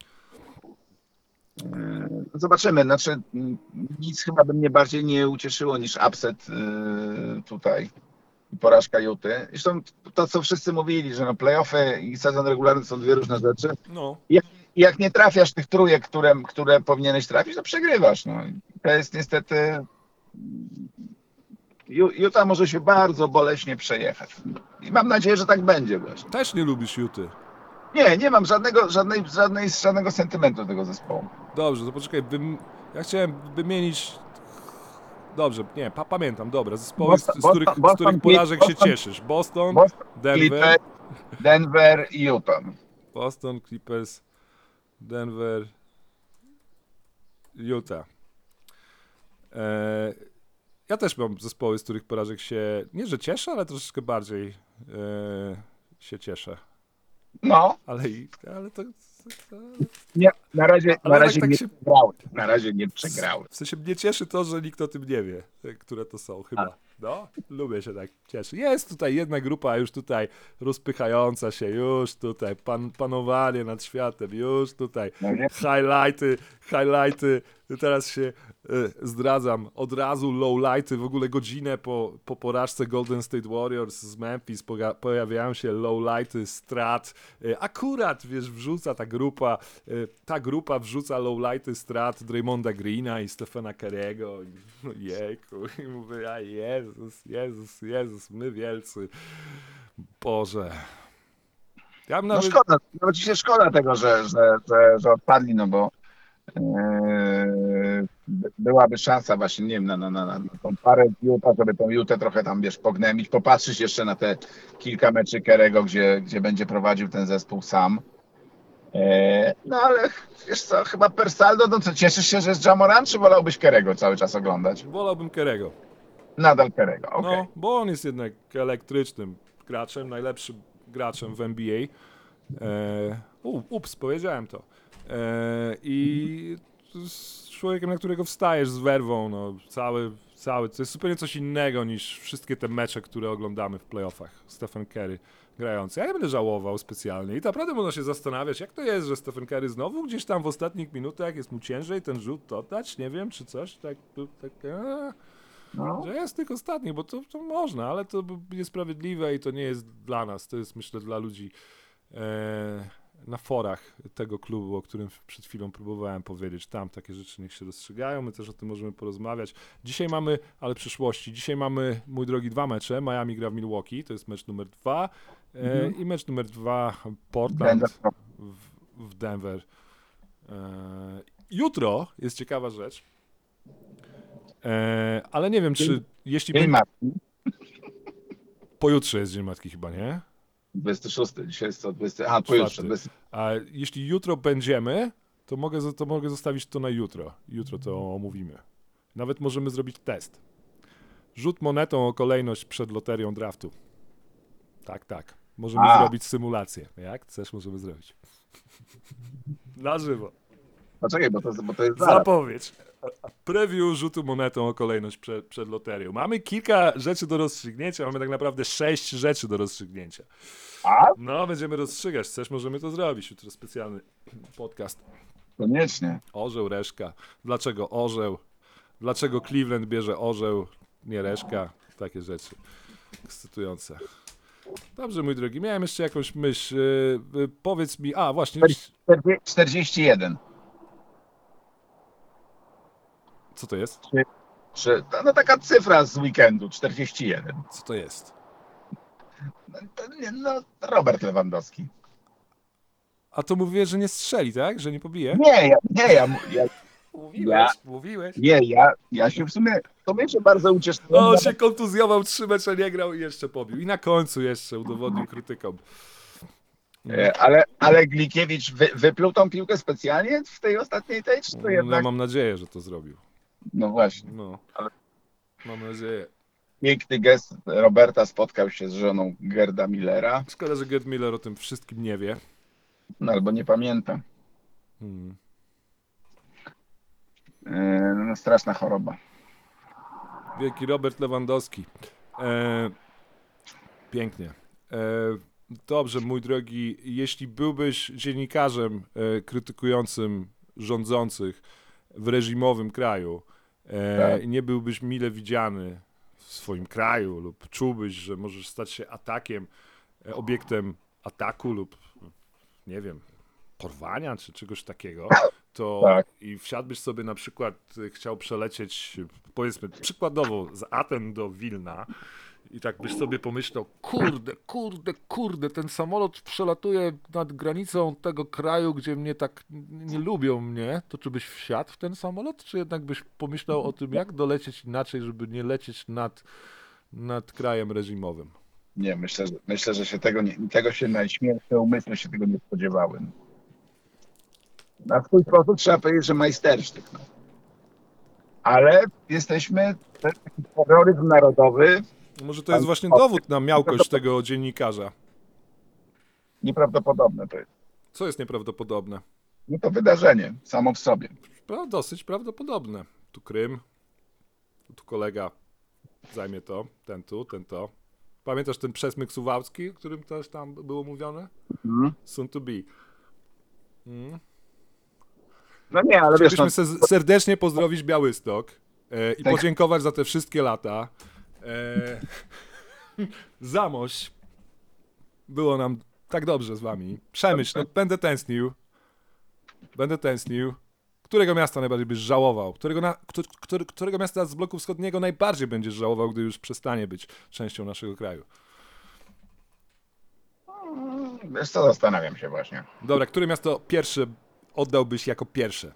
Zobaczymy. Znaczy, mm, nic chyba by mnie bardziej nie ucieszyło niż upset yy, tutaj i porażka Juty. Zresztą to, co wszyscy mówili, że no playoffy i sezon regularny są dwie różne rzeczy. No, Ja, jak nie trafiasz tych trójek, które, które powinieneś trafić, to przegrywasz. No. To jest niestety... Ju- Utah może się bardzo boleśnie przejechać. I mam nadzieję, że tak będzie właśnie. Też nie lubisz Juty. Nie, nie mam żadnego, żadnej, żadnej, żadnego sentymentu do tego zespołu. Dobrze, to poczekaj, wym... ja chciałem wymienić... Dobrze, nie, pa pamiętam, dobra, zespoły, z, z, Boston- których, z Boston- których porażek się Boston- cieszysz. Boston, Boston, Denver, Clippers, Denver i Utah. Boston, Clippers, Denver, Utah. E, ja też mam zespoły, z których porażek się, nie że cieszę, ale troszeczkę bardziej e, się cieszę. No, Ale, i, ale to... to nie, na razie, Ale na tak- razie tak nie się- przegrały. Na razie nie przegrały. W sensie mnie cieszy to, że nikt o tym nie wie, które to są, chyba. No, lubię się tak cieszyć. Jest tutaj jedna grupa już tutaj rozpychająca się, już tutaj pan, panowanie nad światem, już tutaj No nie? highlighty, highlighty. Teraz się y, zdradzam, od razu lowlighty, w ogóle godzinę po, po porażce Golden State Warriors z Memphis poga- pojawiają się lowlighty strat. Y, akurat, wiesz, wrzuca ta grupa, y, ta grupa wrzuca lowlighty strat Draymonda Greena i Stephena Curry'ego. I, no jejku, i mówię, a Jezus, Jezus, Jezus, my wielcy. Boże. Ja bym No nawet... szkoda, nawet ci się szkoda tego, że, że, że, że odpadli, no bo yy, byłaby szansa właśnie, nie wiem, na, na, na, na tą parę Utah, żeby tą Utah trochę tam, wiesz, pognębić, popatrzeć jeszcze na te kilka meczy Kerego, gdzie, gdzie będzie prowadził ten zespół sam. Yy, no ale wiesz co, chyba per saldo, no co, cieszysz się, że jest Ja Morant, czy wolałbyś Kerego cały czas oglądać? Wolałbym Curry'ego. Nadal Kerego, okej. No, bo on jest jednak elektrycznym graczem, najlepszym graczem w N B A. E, u, ups, powiedziałem to. E, I z człowiekiem, na którego wstajesz z werwą, no, cały, cały, to jest zupełnie coś innego niż wszystkie te mecze, które oglądamy w playoffach. Stephen Curry grający. Ja nie będę żałował specjalnie i naprawdę można się zastanawiać, jak to jest, że Stephen Curry znowu gdzieś tam w ostatnich minutach jest mu ciężej ten rzut oddać, nie wiem, czy coś, tak, tak, a, No. że jest tych ostatnich, bo to, to można, ale to niesprawiedliwe i to nie jest dla nas, to jest myślę dla ludzi e, na forach tego klubu, o którym przed chwilą próbowałem powiedzieć. Tam takie rzeczy niech się rozstrzygają, my też o tym możemy porozmawiać. Dzisiaj mamy, ale przyszłości, dzisiaj mamy, mój drogi, dwa mecze. Miami gra w Milwaukee, to jest mecz numer dwa e, Mhm. i mecz numer dwa Portland Denver. w, w Denver. E, jutro jest ciekawa rzecz, e, ale nie wiem, czy jeśli Dzień by... matki, Pojutrze jest Dzień Matki chyba, nie? dwudziesty szósty, dzisiaj jest co, dwudziesty, a pojutrze, Czwarty. dwudziesty. A jeśli jutro będziemy, to mogę, to mogę zostawić to na jutro. Jutro to omówimy. Nawet możemy zrobić test. Rzut monetą o kolejność przed loterią draftu. Tak, tak. Możemy A. zrobić symulację. Jak chcesz, możemy zrobić. Na żywo. Poczekaj, bo to, bo to jest zaraz. Zapowiedź. Preview rzutu monetą o kolejność przed, przed loterią. Mamy kilka rzeczy do rozstrzygnięcia. Mamy tak naprawdę sześć rzeczy do rozstrzygnięcia. A? No, będziemy rozstrzygać. Chcesz, możemy to zrobić. Jutro specjalny podcast. Koniecznie. Orzeł, reszka. Dlaczego orzeł? Dlaczego Cleveland bierze orzeł, nie reszka? Takie rzeczy ekscytujące. Dobrze, mój drogi. Miałem jeszcze jakąś myśl. Yy, yy, powiedz mi... A, właśnie. czterdzieści jeden. Co to jest? Czy, no taka cyfra z weekendu, czterdzieści jeden. Co to jest? No, to nie, no, Robert Lewandowski. A to mówię, że nie strzeli, tak? Że nie pobije? Nie, ja, nie, ja, ja, Mówiłeś, Ja- mówiłeś. nie, ja, ja się w sumie, to mnie się bardzo ucieszyłem. O, on nawet- się kontuzjował, trzy mecze nie grał i jeszcze pobił. I na końcu jeszcze udowodnił krytykom. E, Ale, ale Glikiewicz wy, wypluł tą piłkę specjalnie w tej ostatniej tej, czy to No, jednak? mam nadzieję, że to zrobił. No właśnie. No, Ale- mam nadzieję. Piękny gest Roberta, spotkał się z żoną Gerda Millera, Szkoda, że Gerd Miller o tym wszystkim nie wie. no albo nie pamięta. Hmm. E, No straszna choroba. Wielki Robert Lewandowski. E, pięknie. E, dobrze, mój drogi, jeśli byłbyś dziennikarzem e, krytykującym rządzących w reżimowym kraju e, Tak. i nie byłbyś mile widziany w swoim kraju lub czułbyś, że możesz stać się atakiem, e, obiektem ataku lub nie wiem, porwania czy czegoś takiego, to Tak. i wsiadłbyś sobie na przykład, y, chciał przelecieć, powiedzmy, przykładowo z Aten do Wilna i tak byś sobie pomyślał, kurde, kurde, kurde, ten samolot przelatuje nad granicą tego kraju, gdzie mnie tak nie lubią mnie, to czy byś wsiadł w ten samolot, czy jednak byś pomyślał o tym, jak dolecieć inaczej, żeby nie lecieć nad, nad krajem reżimowym? Nie, myślę, że, myślę, że się tego, nie, tego się najśmielsze umysły się tego nie spodziewały. Na swój sposób trzeba powiedzieć, że majstersztyk. No. Ale jesteśmy, to jest taki terroryzm narodowy Może to jest właśnie dowód na miałkość tego dziennikarza. nieprawdopodobne to jest. Co jest nieprawdopodobne? No to wydarzenie samo w sobie. Pra- Dosyć prawdopodobne. Tu Krym, tu kolega zajmie to, ten tu, ten to. Pamiętasz ten przesmyk suwałcki, o którym też tam było mówione? Mhm. Soon to be. Mm. No nie, ale wiesz, no, Chcielibyśmy se- serdecznie pozdrowić Białystok e, i Tak. podziękować za te wszystkie lata. E, Zamość. Było nam tak dobrze z wami. Przemyśl, no, będę tęsknił. Będę tęsknił. Którego miasta najbardziej byś żałował? Którego, na, któ- który, którego miasta z bloku wschodniego najbardziej będziesz żałował, gdy już przestanie być częścią naszego kraju? wiesz co, zastanawiam się właśnie. Dobra, które miasto pierwsze oddałbyś jako pierwsze?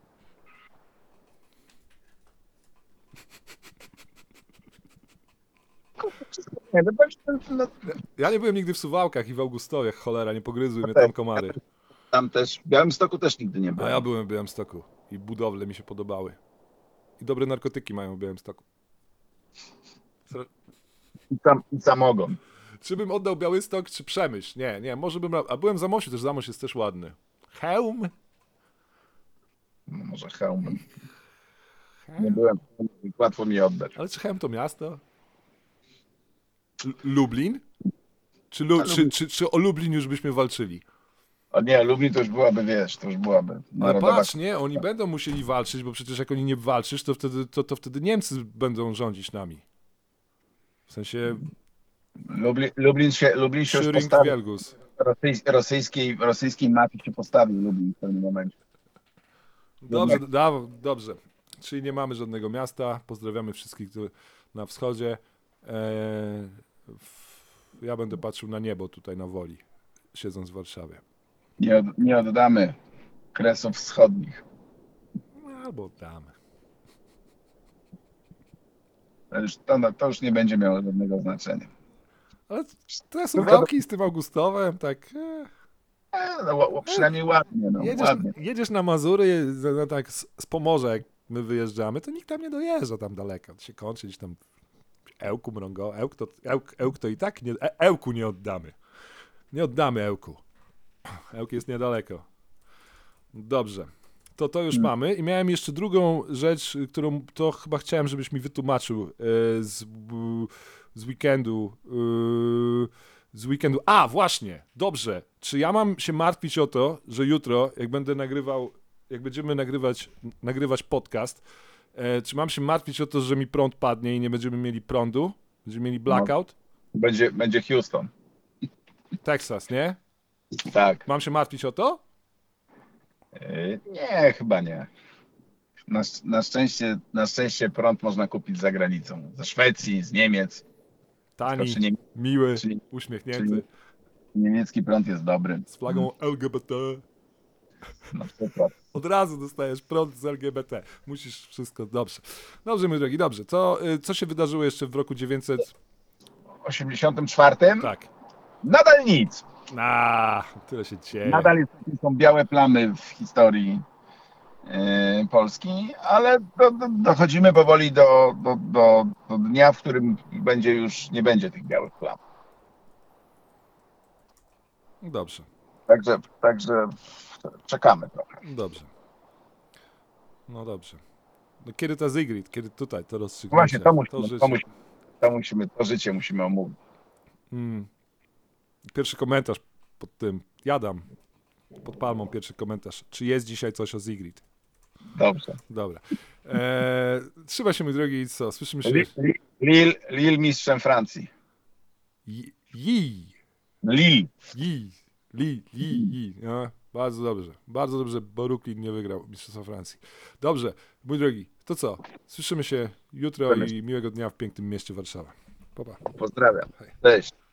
Nie, no, bądź- no, Ja nie byłem nigdy w Suwałkach i w Augustowie, cholera, nie pogryzły mnie tam komary. tam też, w Białymstoku też nigdy nie A byłem. ja byłem w Białymstoku i budowle mi się podobały. I dobre narkotyki mają w Białymstoku. Co- I, sam, I samogon. Czy bym oddał Białystok, czy Przemyśl? Nie, nie, może bym... A byłem w Zamościu, też Zamość jest też ładny. Chełm? No, może hełm. Nie Chełm? byłem, łatwo mi oddać. Ale czy Chełm to miasto? L- Lublin? Czy, Lu- A czy, Lublin- czy, czy o Lublin już byśmy walczyli? O nie, Lublin to już byłaby, wiesz, to już byłaby Ale narodowa. patrz, nie, oni będą musieli walczyć, bo przecież jak oni nie walczysz, to wtedy, to, to wtedy Niemcy będą rządzić nami. W sensie Lublin, Lublin się, Lublin się już Schüring, postawił. Wielgus. Rosyjs, rosyjskiej, rosyjskiej mafii się postawił Lublin w pewnym momencie. Dobrze, da, dobrze. Czyli nie mamy żadnego miasta. Pozdrawiamy wszystkich tu na wschodzie. Eee, w- ja będę patrzył na niebo tutaj na Woli, siedząc w Warszawie. Nie, od, nie oddamy Kresów Wschodnich. No, albo damy. To już, to, no, to już nie będzie miało żadnego znaczenia. Ale te Suwałki z tym Augustowem, tak... E, E, no, ła- ła- przynajmniej ładnie, no, jedziesz, ładnie. jedziesz na Mazury, je- za- za- tak z, z Pomorza, jak my wyjeżdżamy, to nikt tam nie dojeżdża tam daleko. To się kończy gdzieś tam Ełku, Mrągo. Ełk to, Ełk, Ełk to i tak nie, e, Ełku nie oddamy. Nie oddamy Ełku. Ełk jest niedaleko. Dobrze. To to już Hmm. mamy. I miałem jeszcze drugą rzecz, którą to chyba chciałem, żebyś mi wytłumaczył e, z, b- z weekendu. e, z weekendu. A, właśnie. Dobrze. Czy ja mam się martwić o to, że jutro, jak będę nagrywał, jak będziemy nagrywać, nagrywać podcast, e, czy mam się martwić o to, że mi prąd padnie i nie będziemy mieli prądu? Będziemy mieli blackout? Będzie, będzie Houston. Texas, nie? Tak. Mam się martwić o to? E, Nie, chyba nie. Na, sz- na, szczęście, na szczęście prąd można kupić za granicą. Ze Szwecji, z Niemiec. Tani, Czy nie, miły, czyli- uśmiechnięty, czyli- niemiecki prąd jest dobry. z flagą L G B T. Na przykład. Od razu dostajesz prąd z L G B T. Musisz wszystko, dobrze. Dobrze, mój drogi, dobrze. Co, y, co się wydarzyło jeszcze w roku dziewięćset? W osiemdziesiątym czwartym Tak. nadal nic. A, tyle się dzieje. Nadal jest, są białe plamy w historii e, Polski, ale do, do, dochodzimy powoli do, do, do, do dnia, w którym będzie już nie będzie tych białych plam. Dobrze, Także, także czekamy trochę. dobrze. No dobrze. No kiedy ta Zygrid? Kiedy tutaj to rozstrzygnięcie? Właśnie to musimy, życie. to musimy, to musimy, to życie musimy omówić. Mm. Pierwszy komentarz pod tym. Jadam. Pod palmą pierwszy komentarz. Czy jest dzisiaj coś o Zygrid? Dobrze. Dobra. Eee, trzymaj się, mój drogi, i co? Słyszymy się. Lil, Lil, Lil mistrzem Francji. Ji. Ji. Lil. Ji. Li. Ji. Ji. No, Bardzo dobrze. Bardzo dobrze, bo Brooklyn nie wygrał Mistrzostwa Francji. Dobrze, mój drogi, to co? Słyszymy się jutro i miłego dnia w pięknym mieście Warszawa. Pa, pa. Pozdrawiam. Cześć.